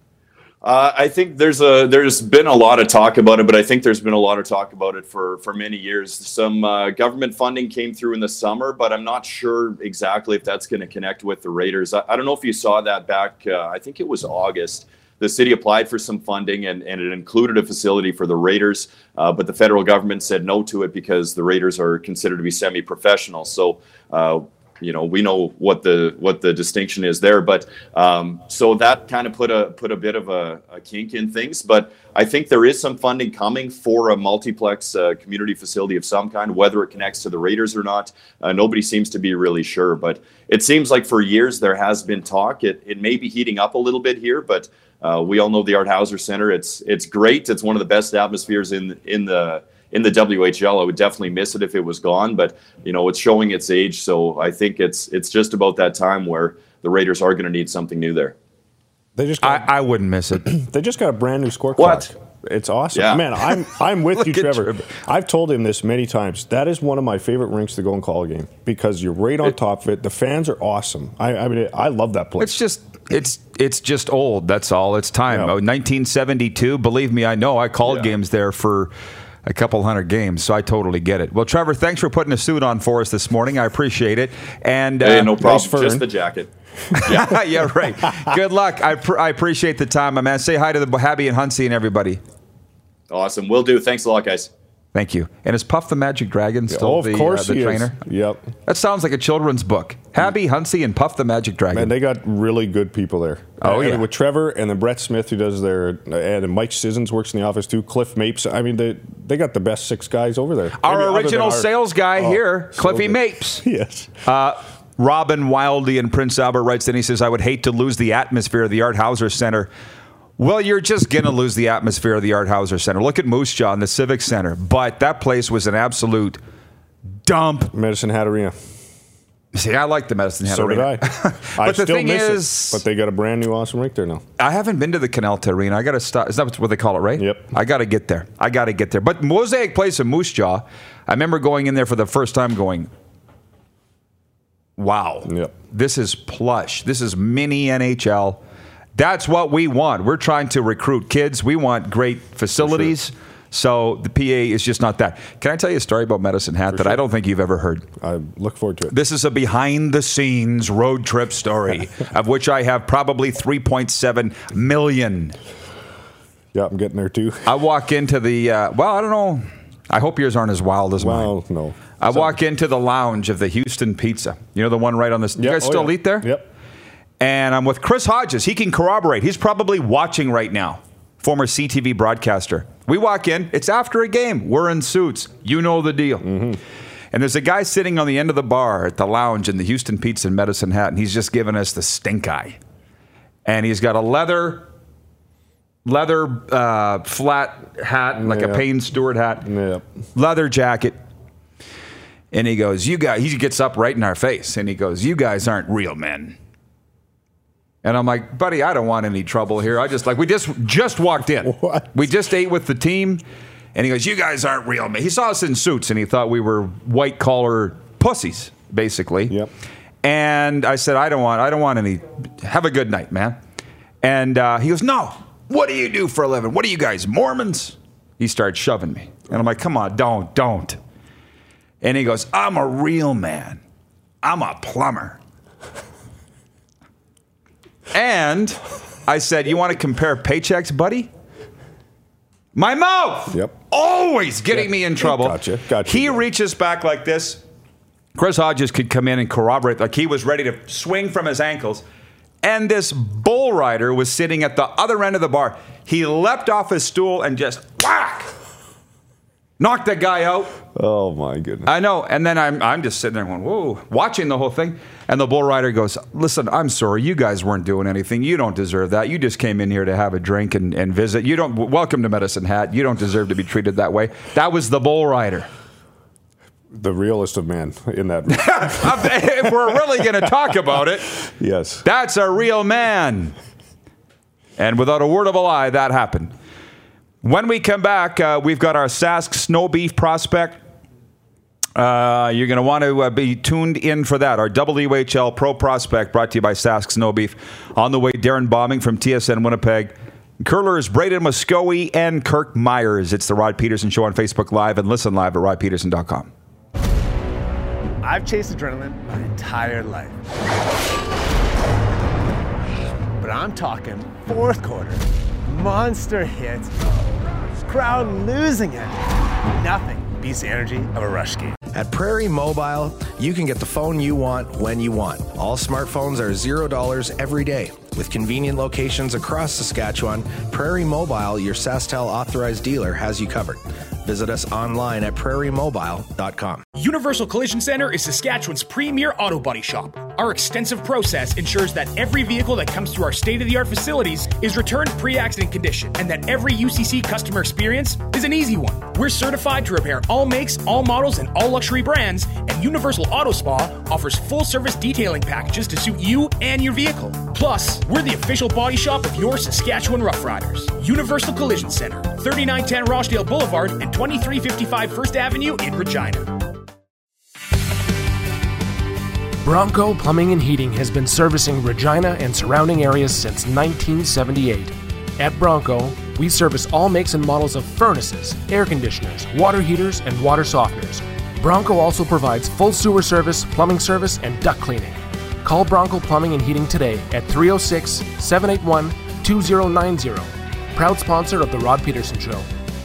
Uh, I think there's a there's been a lot of talk about it, but I think there's been a lot of talk about it for for many years. Some uh, government funding came through in the summer, but I'm not sure exactly if that's going to connect with the Raiders. I, I don't know if you saw that back. Uh, I think it was August. The city applied for some funding, and, and it included a facility for the Raiders, uh, but the federal government said no to it because the Raiders are considered to be semi-professional. So. Uh, you know, we know what the what the distinction is there. But um, so that kind of put a put a bit of a, a kink in things. But I think there is some funding coming for a multiplex uh, community facility of some kind, whether it connects to the Raiders or not. Uh, nobody seems to be really sure. But it seems like for years there has been talk. It it may be heating up a little bit here, but uh, we all know the Art Hauser Center. It's it's great. It's one of the best atmospheres in in the in the W H L. I would definitely miss it if it was gone, but you know, it's showing its age. So I think it's it's just about that time where the Raiders are going to need something new there.
They just got,
I, I wouldn't miss it.
They just got a brand new score
What?
clock. It's awesome.
Yeah.
Man, I'm I'm with you,
Look at
Trevor.
Trevor.
I've told him this many times. That is one of my favorite rinks to go and call a game because you're right on top of it. The fans are awesome. I, I mean, I love that place.
It's just it's it's just old. That's all. It's time.
Yeah.
Oh, nineteen seventy-two. Believe me, I know. I called
Yeah.
games there for a couple hundred games, so I totally get it. Well, Trevor, thanks for putting a suit on for us this morning. I appreciate it. And uh,
Hey, no problem.
fern.
Just the jacket.
yeah, yeah, right. Good luck. I pr- I appreciate the time, my man. Say hi to the Habby and Hunsey and everybody.
Awesome. Will do. Thanks a lot, guys.
Thank you. And is Puff the Magic Dragon still
oh, of
the,
course
uh, the
he
trainer?
is. Yep.
That sounds like a children's book. Habby, Hunsey, and Puff the Magic Dragon.
Man, they got really good people there.
Oh,
And
yeah.
with Trevor and then Brett Smith, who does their, and Mike Sissons works in the office too. Cliff Mapes. I mean, they they got the best six guys over there.
our
Maybe other than
original
our-
sales guy
Oh,
here,
so
Cliffy
good.
Mapes.
Yes.
Uh, Robin Wildy in Prince Albert writes in, he says, I would hate to lose the atmosphere of the Art Hauser Center. Well, you're just going to lose the atmosphere of the Art Hauser Center. Look at Moose Jaw and the Civic Center. But that place was an absolute dump.
Medicine Hat Arena.
See, I like the Medicine Hat
So did
Arena.
I.
but
I
the
still
thing
miss
is,
it, but they got a brand new awesome rink there now.
I haven't been to the Canalta Arena. I got to stop. Is that what they call it, right?
Yep.
I got to get there. I got to get there. But Mosaic Place in Moose Jaw, I remember going in there for the first time going, wow.
Yep.
This is plush. This is mini N H L. That's what we want. We're trying to recruit kids. We want great facilities. So the P A is just not that. Can I tell you a story about Medicine Hat that I don't think you've ever heard?
I look forward to it.
This is a behind-the-scenes road trip story, of which I have probably three point seven million.
Yeah, I'm getting there too.
I walk into the, uh, well, I don't know. I hope yours aren't as wild as mine.
Well, no.
I walk into the lounge of the Houston Pizza. You know, the one right on this. You
Yep.
guys
Oh,
still
yeah.
eat there?
Yep.
And I'm with Chris Hodges. He can corroborate. He's probably watching right now. Former C T V broadcaster. We walk in. It's after a game. We're in suits. You know the deal.
Mm-hmm.
And there's a guy sitting on the end of the bar at the lounge in the Houston Pizza and Medicine Hat, and he's just giving us the stink eye. And he's got a leather, leather uh, flat hat, like a
Yeah.
Payne Stewart hat,
Yep.
leather jacket. And he goes, you guys, he gets up right in our face, and he goes, you guys aren't real men. And I'm like, buddy, I don't want any trouble here. I just like, we just just walked in.
What?
We just ate with the team. And he goes, you guys aren't real men. He saw us in suits, and he thought we were white collar pussies, basically.
Yep.
And I said, I don't want, I don't want any. Have a good night, man. And uh, he goes, no. What do you do for a living? What are you guys, Mormons? He starts shoving me, and I'm like, come on, don't, don't. And he goes, I'm a real man. I'm a plumber. And I said, you want to compare paychecks, buddy? My mouth.
Yep.
Always getting
Yeah.
me in trouble.
Gotcha, gotcha.
He reaches back like this. Chris Hodges could come in and corroborate, like he was ready to swing from his ankles. And this bull rider was sitting at the other end of the bar. He leapt off his stool and just whack! Knocked the guy out.
Oh my goodness.
I know. And then I'm I'm just sitting there going, whoa, watching the whole thing. And the bull rider goes, listen, I'm sorry. You guys weren't doing anything. You don't deserve that. You just came in here to have a drink and, and visit. You don't, welcome to Medicine Hat. You don't deserve to be treated that way. That was the bull rider.
The realest of men in that.
If we're really going to talk about it,
Yes.
that's a real man. And without a word of a lie, that happened. When we come back, uh, we've got our Sask Snow Beef prospect. Uh, you're going to want to uh, be tuned in for that. Our W H L Pro Prospect brought to you by Sask Snow Beef. On the way, Darren Bombing from T S N Winnipeg. Curlers Braden Moscoe and Kirk Myers. It's the Rod Peterson Show on Facebook Live and listen live at rod peterson dot com.
I've chased adrenaline my entire life. But I'm talking fourth quarter, monster hits, crowd losing it. Nothing beats the energy of a rush skate.
At Prairie Mobile, you can get the phone you want when you want. All smartphones are zero dollars every day. With convenient locations across Saskatchewan, Prairie Mobile, your SaskTel authorized dealer, has you covered. Visit us online at prairie mobile dot com.
Universal Collision Center is Saskatchewan's premier auto body shop. Our extensive process ensures that every vehicle that comes through our state-of-the-art facilities is returned pre-accident condition, and that every U C C customer experience is an easy one. We're certified to repair all makes, all models, and all luxury brands, and Universal Auto Spa offers full-service detailing packages to suit you and your vehicle. Plus, we're the official body shop of your Saskatchewan Roughriders. Universal Collision Center, thirty-nine ten Rochdale Boulevard and twenty-three fifty-five First Avenue in Regina.
Bronco Plumbing and Heating has been servicing Regina and surrounding areas since nineteen seventy-eight. At Bronco, we service all makes and models of furnaces, air conditioners, water heaters, and water softeners. Bronco also provides full sewer service, plumbing service, and duct cleaning. Call Bronco Plumbing and Heating today at three oh six, seven eight one, two oh nine oh. Proud sponsor of The Rod Peterson Show.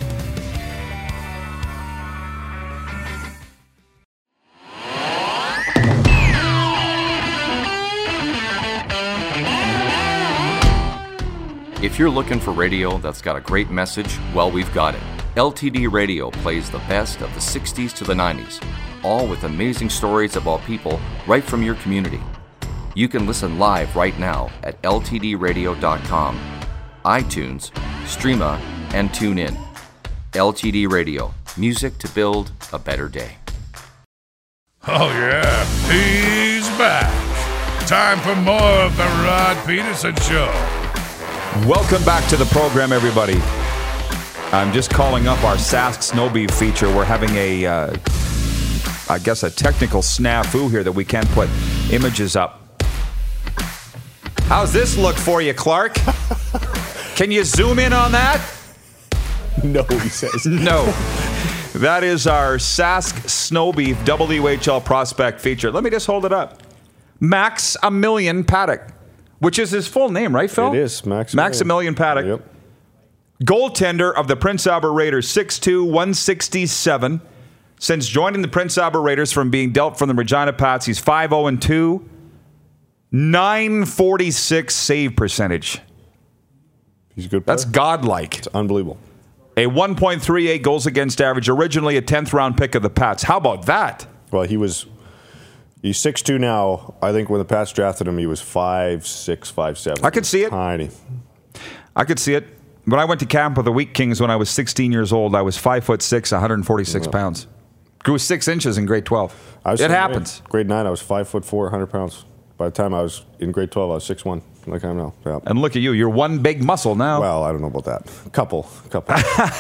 If you're looking for radio that's got a great message, well, we've got it. L T D Radio plays the best of the sixties to the nineties, all with amazing stories about people right from your community. You can listen live right now at L T D radio dot com, iTunes, Streama, and tune in. L T D Radio, music to build a better day.
Oh yeah, he's back. Time for more of the Rod Peterson Show.
Welcome back to the program, everybody. I'm just calling up our Sask Snow Beef feature. We're having a, uh, I guess, a technical snafu here that we can't put images up. How's this look for you, Clark? Can you zoom in on that?
No, he says.
No. That is our Sask Snow Beef W H L prospect feature. Let me just hold it up. Maximilian Paddock, which is his full name, right, Phil?
It is, Maximilian.
Maximilian Paddock.
Yep.
Goaltender of the Prince Albert Raiders, six two, one sixty-seven. Since joining the Prince Albert Raiders from being dealt from the Regina Pats, he's five oh two, nine forty-six save percentage.
He's a good player.
That's godlike.
It's unbelievable.
A one point three eight goals against average, originally a tenth round pick of the Pats. How about that?
Well, he was... He's six two now. I think when the Pats drafted him, he was five six, five seven.
I could see it.
Tiny.
I could see it. When I went to camp with the Wheat Kings when I was sixteen years old, I was five foot six, one hundred forty-six yeah. pounds. Grew six inches in grade twelve.
I was
it happens.
Grade nine, I was five foot four, one hundred pounds. By the time I was in grade twelve, I was six one, like I am now. Yeah.
And look at you. You're one big muscle now.
Well, I don't know about that. Couple. Couple.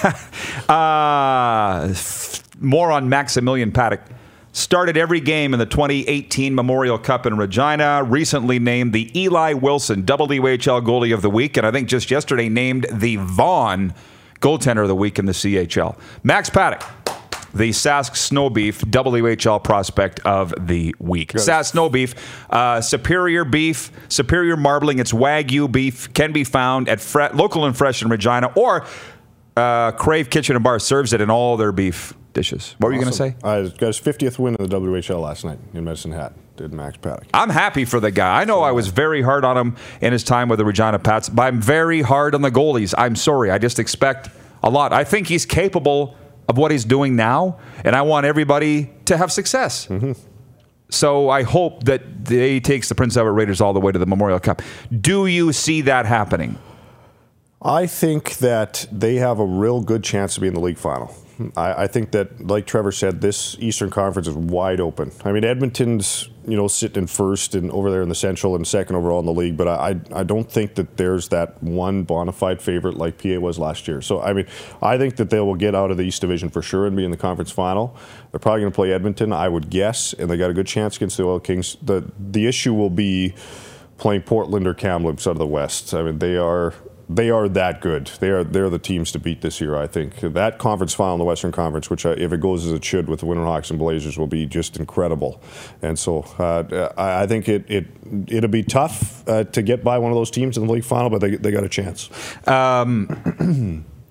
uh, more on Maximilian Paddock. Started every game in the twenty eighteen Memorial Cup in Regina. Recently named the Eli Wilson W H L Goalie of the Week. And I think just yesterday named the Vaughn Goaltender of the Week in the C H L. Max Paddock, the Sask Snow Beef W H L Prospect of the Week. Good. Sask Snow Beef, uh, superior beef, superior marbling. It's Wagyu beef. Can be found at fre- local and fresh in Regina, or uh, Crave Kitchen and Bar serves it in all their beef dishes. What were you
awesome.
going to say?
I got his fiftieth win in the W H L last night in Medicine Hat. Did Max Paddock.
I'm happy for the guy. I know I was very hard on him in his time with the Regina Pats, but I'm very hard on the goalies. I'm sorry. I just expect a lot. I think he's capable of what he's doing now, and I want everybody to have success.
Mm-hmm.
So I hope that he takes the Prince Albert Raiders all the way to the Memorial Cup. Do you see that happening?
I think that they have a real good chance to be in the league final. I, I think that, like Trevor said, this Eastern Conference is wide open. I mean, Edmonton's, you know, sitting in first and over there in the Central and second overall in the league, but I, I don't think that there's that one bona fide favorite like P A was last year. So, I mean, I think that they will get out of the East Division for sure and be in the conference final. They're probably going to play Edmonton, I would guess, and they got a good chance against the Oil Kings. The, the issue will be playing Portland or Kamloops out of the West. I mean, they are... They are that good. They are they're the teams to beat this year, I think. That conference final in the Western Conference, which uh, if it goes as it should with the Winterhawks and Blazers, will be just incredible. And so uh, I think it, it, it'll be tough uh, to get by one of those teams in the league final, but they, they got a chance.
Um,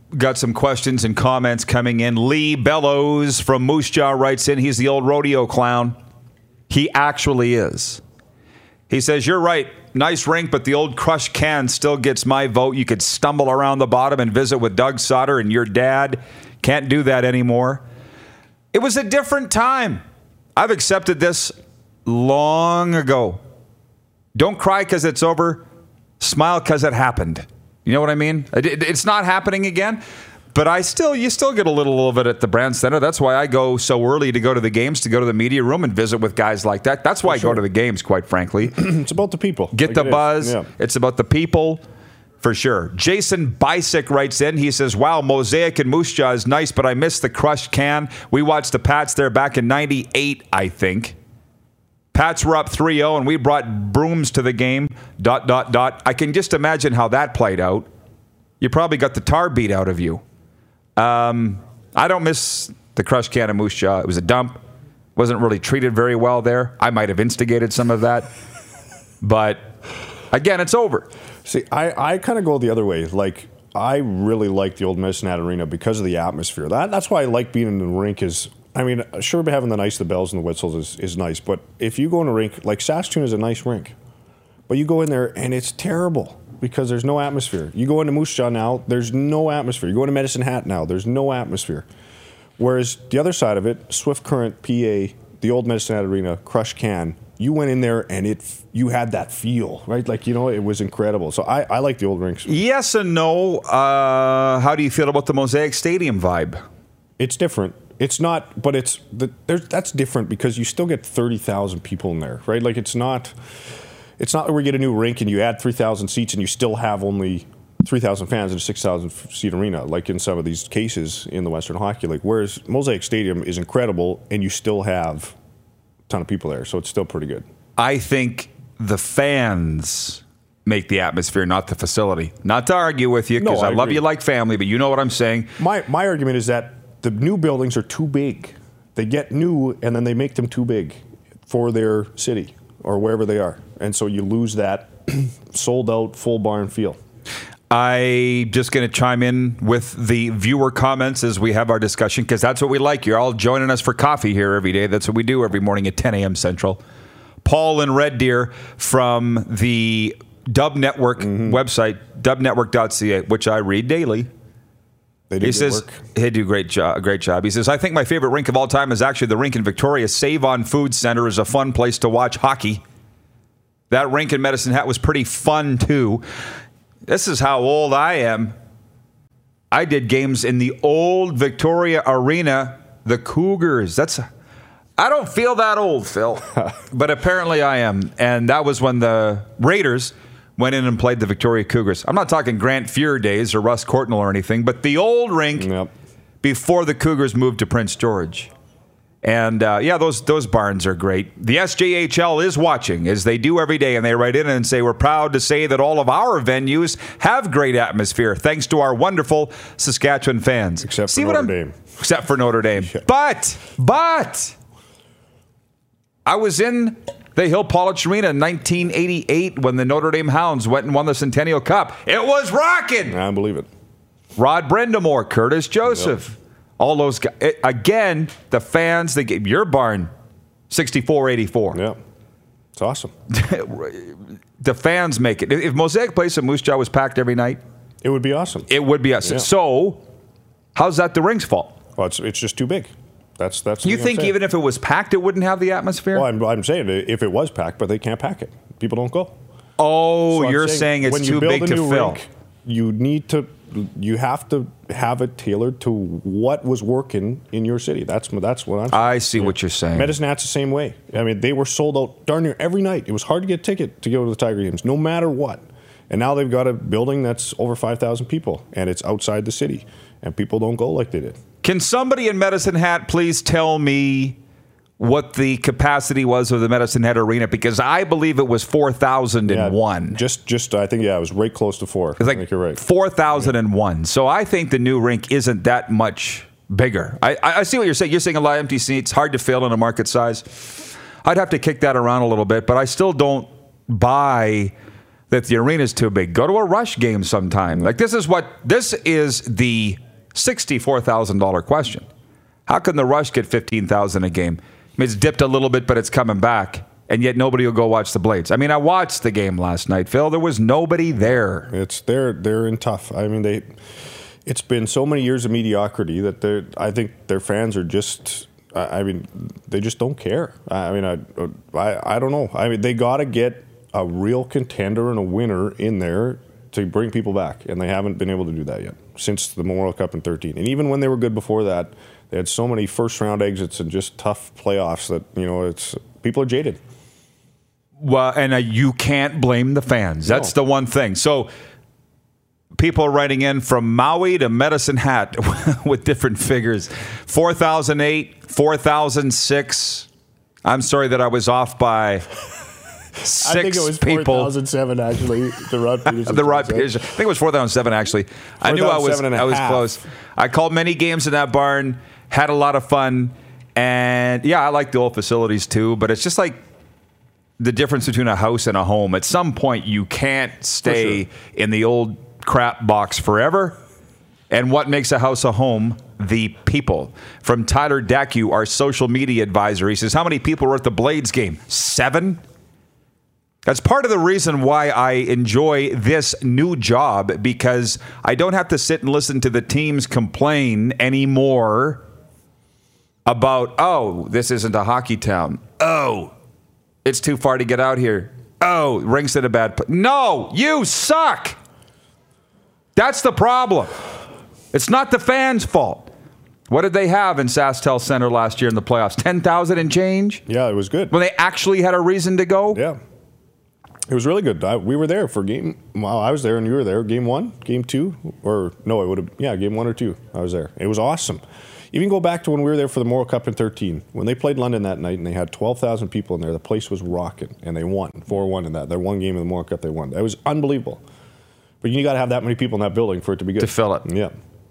got some questions and comments coming in. Lee Bellows from Moose Jaw writes in, he's the old rodeo clown. He actually is. He says, you're right. Nice rink, but the old crushed can still gets my vote. You could stumble around the bottom and visit with Doug Sutter and your dad. Can't do that anymore. It was a different time. I've accepted this long ago. Don't cry because it's over. Smile because it happened. You know what I mean? It's not happening again. But I still, you still get a little of it at the Brand Center. That's why I go so early to go to the games, to go to the media room and visit with guys like that. That's why For I sure. go to the games, quite frankly.
It's about the people.
Get like the buzz. Yeah. It's about the people, for sure. Jason Bisick writes in. He says, wow, Mosaic and Moose Jaw is nice, but I miss the crushed can. We watched the Pats there back in ninety-eight, I think. Pats were up three oh, and we brought brooms to the game, dot, dot, dot. I can just imagine how that played out. You probably got the tar beat out of you. Um, I don't miss the crushed can of Moose Jaw. It was a dump. Wasn't really treated very well there. I might have instigated some of that. But, again, it's over.
See, I, I kind of go the other way. Like, I really like the old Medicine Hat Arena because of the atmosphere. That, that's why I like being in the rink is... I mean, sure, having the nice, the bells and the whistles is, is nice. But if you go in a rink, like Saskatoon is a nice rink. But you go in there and it's terrible. Because there's no atmosphere. You go into Moose Jaw now, there's no atmosphere. You go into Medicine Hat now, there's no atmosphere. Whereas the other side of it, Swift Current, P A, the old Medicine Hat Arena, crushed can, you went in there and it, you had that feel, right? Like, you know, it was incredible. So I, I like the old rinks.
Yes and no. Uh, how do you feel about the Mosaic Stadium vibe?
It's different. It's not, but it's, the, there's, that's different because you still get thirty thousand people in there, right? Like, it's not... It's not that we get a new rink and you add three thousand seats and you still have only three thousand fans in a six thousand seat arena, like in some of these cases in the Western Hockey League. Whereas Mosaic Stadium is incredible and you still have a ton of people there, so it's still pretty good.
I think the fans make the atmosphere, not the facility. Not to argue with you, because no, I, I love you like family, but you know what I'm saying.
My, my argument is that the new buildings are too big. They get new and then they make them too big for their city or wherever they are. And so you lose that sold-out, full barn feel.
I'm just going to chime in with the viewer comments as we have our discussion, because that's what we like. You're all joining us for coffee here every day. That's what we do every morning at ten a.m. Central. Paul in Red Deer from the Dub Network mm-hmm. website, dub network dot c a, which I read daily.
They do
he
good
says,
work.
They do great job, a great job. He says, I think my favorite rink of all time is actually the rink in Victoria. Save On Food Center is a fun place to watch hockey. That rink in Medicine Hat was pretty fun, too. This is how old I am. I did games in the old Victoria Arena, the Cougars. That's, I don't feel that old, Phil, but apparently I am. And that was when the Raiders went in and played the Victoria Cougars. I'm not talking Grant Fuhr days or Russ Courtnall or anything, but the old rink yep. before the Cougars moved to Prince George. And, uh, yeah, those those barns are great. The S J H L is watching, as they do every day, and they write in and say, we're proud to say that all of our venues have great atmosphere, thanks to our wonderful Saskatchewan fans.
Except for
See
Notre
what
Dame.
Except for Notre Dame.
Yeah.
But, but, I was in the Hill Pollock Arena in nineteen eighty-eight when the Notre Dame Hounds went and won the Centennial Cup. It was rocking.
I believe it.
Rod Brendamore, Curtis Joseph. Yep. All those guys. It, again, the fans, they gave your barn sixty-four eighty-four.
Yeah. It's awesome.
The fans make it. If Mosaic Place at Moose Jaw was packed every night,
it would be awesome.
It would be awesome. Yeah. So, how's that the rink's fault?
Well, it's, it's just too big. That's that's.
You think even if it was packed, it wouldn't have the atmosphere?
Well, I'm, I'm saying if it was packed, but they can't pack it. People don't go.
Oh, so you're saying, saying it's
when
too
you build
big
a
to
new
fill.
Rink, you need to. You have to have it tailored to what was working in your city. That's that's what I'm saying.
I see what you're saying.
Medicine Hat's the same way. I mean, they were sold out darn near every night. It was hard to get a ticket to go to the Tiger games, no matter what. And now they've got a building that's over five thousand people, and it's outside the city, and people don't go like they did.
Can somebody in Medicine Hat please tell me what the capacity was of the Medicine Hat Arena? Because I believe it was four thousand one.
Yeah, just, just I think, yeah, it was right close to four.
It's like
I think you're right.
four thousand one. Yeah. So I think the new rink isn't that much bigger. I, I see what you're saying. You're saying a lot of empty seats, hard to fill in a market size. I'd have to kick that around a little bit, but I still don't buy that the arena's too big. Go to a Rush game sometime. Like this is what this is the sixty-four thousand dollars question. How can the Rush get fifteen thousand dollars a game? I mean, it's dipped a little bit, but it's coming back, and yet nobody will go watch the Blades. I mean, I watched the game last night, Phil. There was nobody there.
It's they're they're in tough. I mean, they. It's been so many years of mediocrity that they. I think their fans are just. I mean, they just don't care. I mean, I I, I don't know. I mean, they got to get a real contender and a winner in there to bring people back, and they haven't been able to do that yet since the Memorial Cup in thirteen. And even when they were good before that, they had so many first round exits and just tough playoffs that, you know, it's people are jaded.
Well, and uh, you can't blame the fans. That's no. the one thing. So people are writing in from Maui to Medicine Hat with different figures. four thousand eight, four thousand six. I'm sorry that I was off by six
I think it was
people.
four thousand seven, actually. The Rod Peterson.
the Rod Peterson. I think it was four thousand seven, actually. I knew I was, I was half. close. I called many games in that barn, had a lot of fun. And, yeah, I like the old facilities, too. But it's just like the difference between a house and a home. At some point, you can't stay sure. in the old crap box forever. And what makes a house a home? The people. From Tyler Dacu, our social media advisor, he says, how many people were at the Blades game? Seven? That's part of the reason why I enjoy this new job, because I don't have to sit and listen to the teams complain anymore about, oh, this isn't a hockey town. Oh, it's too far to get out here. Oh, Rinks did a bad put. No, you suck. That's the problem. It's not the fans' fault. What did they have in SaskTel Center last year in the playoffs? ten thousand and change?
Yeah, it was good.
When they actually had a reason to go?
Yeah. It was really good. I, we were there for game. Well, I was there and you were there. Game one, game two, or no, it would have. Yeah, game one or two. I was there. It was awesome. Even go back to when we were there for the Memorial Cup in thirteen, when they played London that night and they had twelve thousand people in there. The place was rocking, and they won four one in that. Their one game in the Memorial Cup, they won. It was unbelievable. But you got to have that many people in that building for it to be good.
To fill it.
Yeah.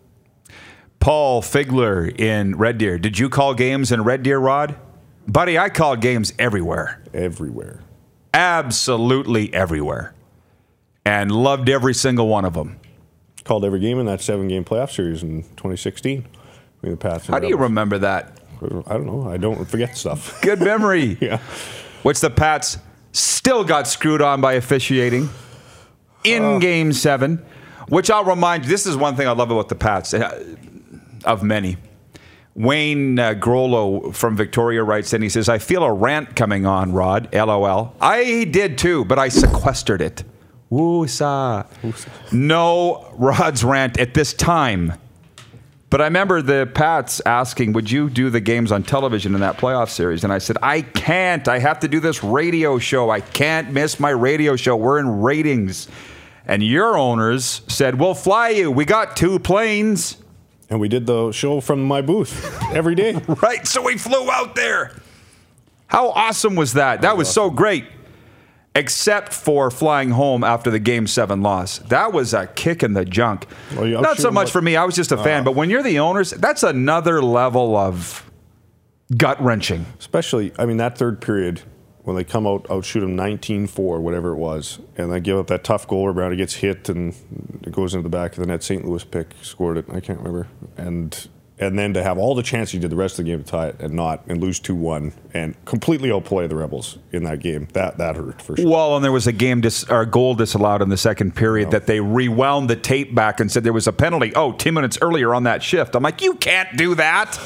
Paul Figler in Red Deer. Did you call games in Red Deer, Rod? Buddy, I called games everywhere.
Everywhere. Absolutely
everywhere. And loved every single one of them.
Called every game in that seven-game playoff series in twenty sixteen. I mean, the Pats
How do you remember that?
I don't know. I don't forget stuff.
Good memory.
Yeah.
Which the Pats still got screwed on by officiating in uh, Game seven. Which I'll remind you, this is one thing I love about the Pats, of many. Wayne uh, Grollo from Victoria writes in, he says, I feel a rant coming on, Rod, L O L. I did too, but I sequestered it. Woo-sa. No Rod's rant at this time. But I remember the Pats asking, would you do the games on television in that playoff series? And I said, I can't. I have to do this radio show. I can't miss my radio show. We're in ratings. And your owners said, we'll fly you. We got two planes.
And we did the show from my booth every day.
Right, so we flew out there. How awesome was that? That was so great. Except for flying home after the Game seven loss. That was a kick in the junk. Well, Not so much what, for me. I was just a fan. Uh, but when you're the owners, that's another level of gut-wrenching.
Especially, I mean, that third period, when they come out, outshoot them nineteen four, whatever it was, and they give up that tough goal where Brownie gets hit and it goes into the back of the net. Saint Louis pick scored it. I can't remember. And and then to have all the chances you did the rest of the game to tie it and not, and lose two one and completely outplay the Rebels in that game. That that hurt for sure.
Well, and there was a game dis, or a goal disallowed in the second period, yeah, that they rewound the tape back and said there was a penalty. Oh, ten minutes earlier on that shift. I'm like, you can't do that.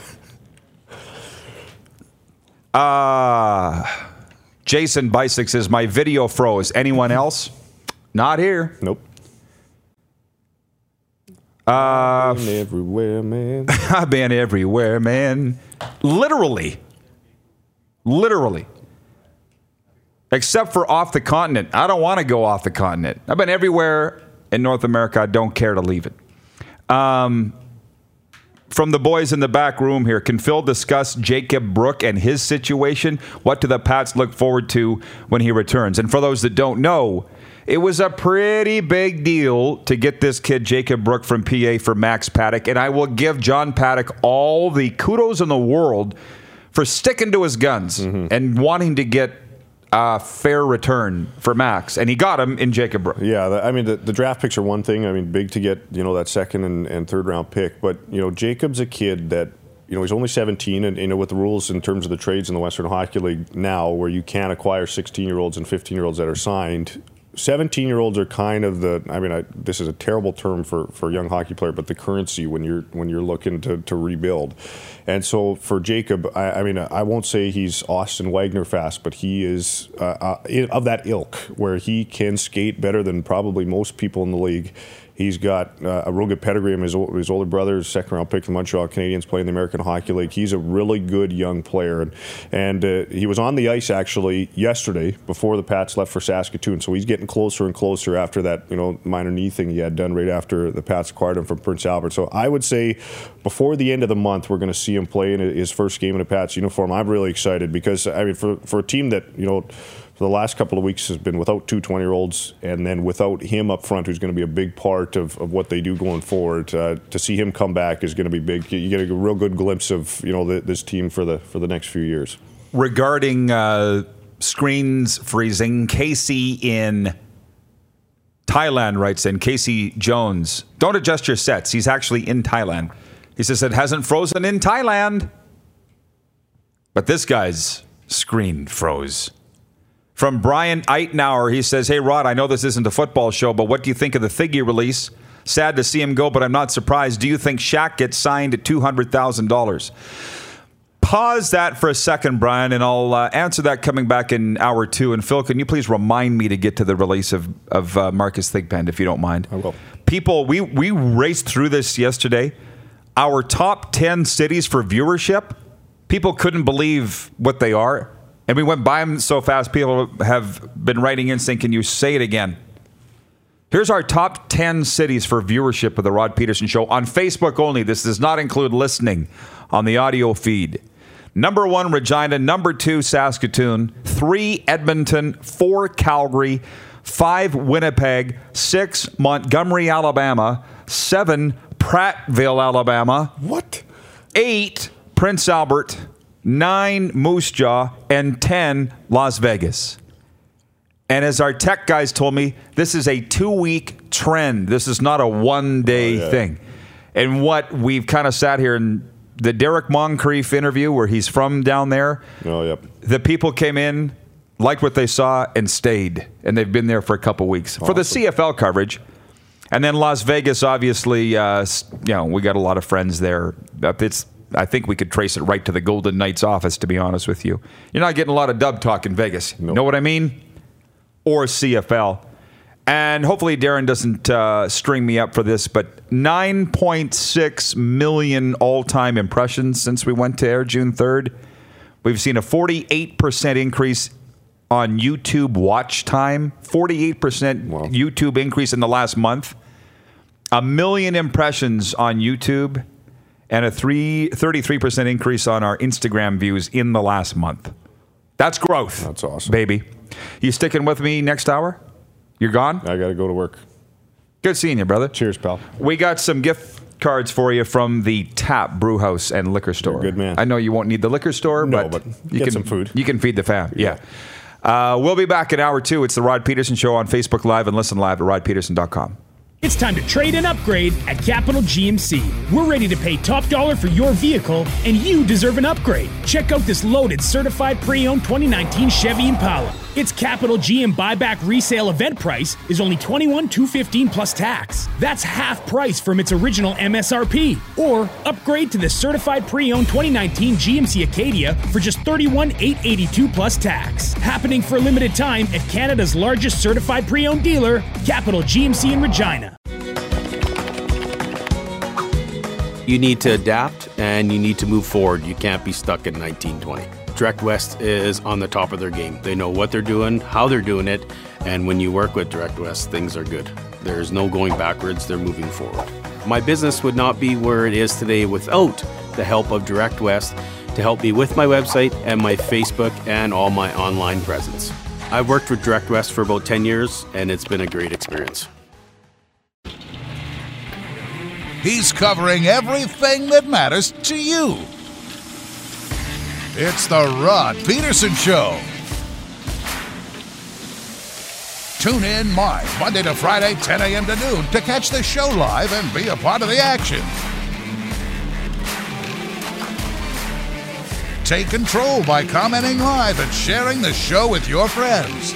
Uh, Jason Bisick says, my video froze. Anyone else? Not here.
Nope.
Uh,
I've been everywhere, man.
I've been everywhere, man. Literally. Literally. Except for off the continent. I don't want to go off the continent. I've been everywhere in North America. I don't care to leave it. Um, from the boys in the back room here, can Phil discuss Jacob Brook and his situation? What do the Pats look forward to when he returns? And for those that don't know, it was a pretty big deal to get this kid, Jacob Brook, from P A for Max Paddock. And I will give John Paddock all the kudos in the world for sticking to his guns, mm-hmm, and wanting to get a fair return for Max, and he got him in Jacob Brook.
Yeah, the, I mean, the, the draft picks are one thing. I mean, big to get, you know, that second and, and third round pick. But, you know, Jacob's a kid that, you know, he's only seventeen, and, you know, with the rules in terms of the trades in the Western Hockey League now, where you can't acquire sixteen-year-olds and fifteen-year-olds that are signed, seventeen-year-olds are kind of the, I mean, I, this is a terrible term for, for a young hockey player, but the currency when you're when you're looking to, to rebuild. And so for Jacob, I, I mean, I won't say he's Austin Wagner fast, but he is uh, uh, of that ilk, where he can skate better than probably most people in the league. He's got uh, a real good pedigree. His, his older brother, second round pick from the Montreal Canadiens, playing the American Hockey League. He's a really good young player. And, and uh, he was on the ice actually yesterday before the Pats left for Saskatoon. So he's getting closer and closer after that, you know, minor knee thing he had done right after the Pats acquired him from Prince Albert. So I would say before the end of the month, we're going to see him play in his first game in a Pats uniform. I'm really excited because, I mean, for, for a team that, you know, for the last couple of weeks has been without two twenty-year-olds, and then without him up front, who's going to be a big part of, of what they do going forward. Uh, to see him come back is going to be big. You get a real good glimpse of, you know, the, this team for the for the next few years.
Regarding uh, screens freezing, Casey in Thailand writes in, Casey Jones, don't adjust your sets. He's actually in Thailand. He says it hasn't frozen in Thailand, but this guy's screen froze. From Brian Eitenauer, he says, hey, Rod, I know this isn't a football show, but what do you think of the Thiggy release? Sad to see him go, but I'm not surprised. Do you think Shaq gets signed at two hundred thousand dollars? Pause that for a second, Brian, and I'll uh, answer that coming back in hour two. And Phil, can you please remind me to get to the release of, of uh, Marcus Thigpen, if you don't mind?
I will.
People, we, we raced through this yesterday. Our top ten cities for viewership, people couldn't believe what they are. And we went by them so fast, people have been writing in saying, can you say it again? Here's our top ten cities for viewership of the Rod Peterson Show on Facebook only. This does not include listening on the audio feed. Number one, Regina. Number two, Saskatoon. Three, Edmonton. Four, Calgary. Five, Winnipeg. Six, Montgomery, Alabama. Seven, Prattville, Alabama.
What?
Eight, Prince Albert. Nine, Moose Jaw, and ten, Las Vegas. And as our tech guys told me, this is a two-week trend. This is not a one-day oh, yeah. thing. And what we've kind of sat here in the Derek Moncrief interview, where he's from down there,
oh, yep.
the people came in, liked what they saw, and stayed. And they've been there for a couple weeks. Awesome. For the C F L coverage. And then Las Vegas, obviously, uh, you know, we got a lot of friends there. It's I think we could trace it right to the Golden Knights office, to be honest with you. You're not getting a lot of dub talk in Vegas. Nope. Know what I mean? Or C F L. And hopefully Darren doesn't uh, string me up for this, but nine point six million all-time impressions since we went to air June third. We've seen a forty-eight percent increase on YouTube watch time. forty-eight percent wow. YouTube increase in the last month. A million impressions on YouTube. And a three, thirty-three percent increase on our Instagram views in the last month. That's growth.
That's awesome.
Baby. You sticking with me next hour? You're gone?
I got to go to work.
Good seeing you, brother.
Cheers, pal.
We got some gift cards for you from the Tap Brewhouse and Liquor Store.
You're a good man.
I know you won't need the liquor store,
no,
but,
but
you
get
can,
some food.
You can feed the fam. Yeah. yeah. Uh, we'll be back in hour two. It's the Rod Peterson Show on Facebook Live and listen live at rod peterson dot com.
It's time to trade and upgrade at Capital G M C. We're ready to pay top dollar for your vehicle, and you deserve an upgrade. Check out this loaded, certified pre-owned twenty nineteen Chevy Impala. Its Capital G M buyback resale event price is only twenty-one thousand two hundred fifteen dollars plus tax. That's half price from its original M S R P. Or upgrade to the certified pre-owned twenty nineteen G M C Acadia for just thirty-one thousand eight hundred eighty-two dollars plus tax. Happening for a limited time at Canada's largest certified pre-owned dealer, Capital G M C in Regina.
You need to adapt and you need to move forward. You can't be stuck at nineteen twenty. Direct West is on the top of their game. They know what they're doing, how they're doing it, and when you work with Direct West, things are good. There's no going backwards, they're moving forward. My business would not be where it is today without the help of Direct West to help me with my website and my Facebook and all my online presence. I've worked with Direct West for about ten years, and it's been a great experience.
He's covering everything that matters to you. It's the Rod Peterson Show. Tune in live Monday to Friday, ten a.m. to noon to catch the show live and be a part of the action. Take control by commenting live and sharing the show with your friends.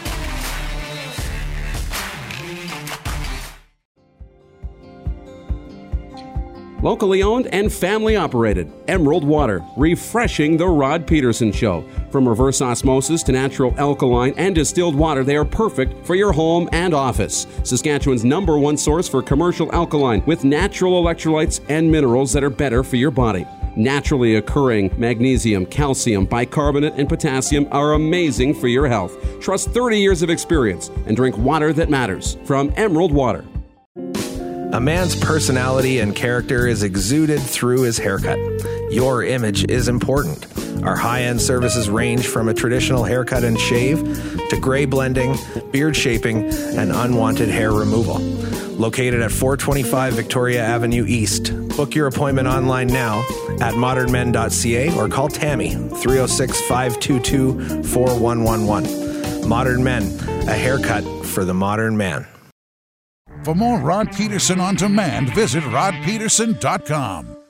Locally owned and family operated, Emerald Water, refreshing the Rod Peterson Show. From reverse osmosis to natural alkaline and distilled water, they are perfect for your home and office. Saskatchewan's number one source for commercial alkaline with natural electrolytes and minerals that are better for your body. Naturally occurring magnesium, calcium, bicarbonate, and potassium are amazing for your health. Trust thirty years of experience and drink water that matters from Emerald Water.
A man's personality and character is exuded through his haircut. Your image is important. Our high-end services range from a traditional haircut and shave to gray blending, beard shaping, and unwanted hair removal. Located at four twenty-five Victoria Avenue East. Book your appointment online now at modern men dot c a or call Tammy three oh six, five two two, four one one one. Modern Men, a haircut for the modern man.
For more Rod Peterson on demand, visit rod peterson dot com.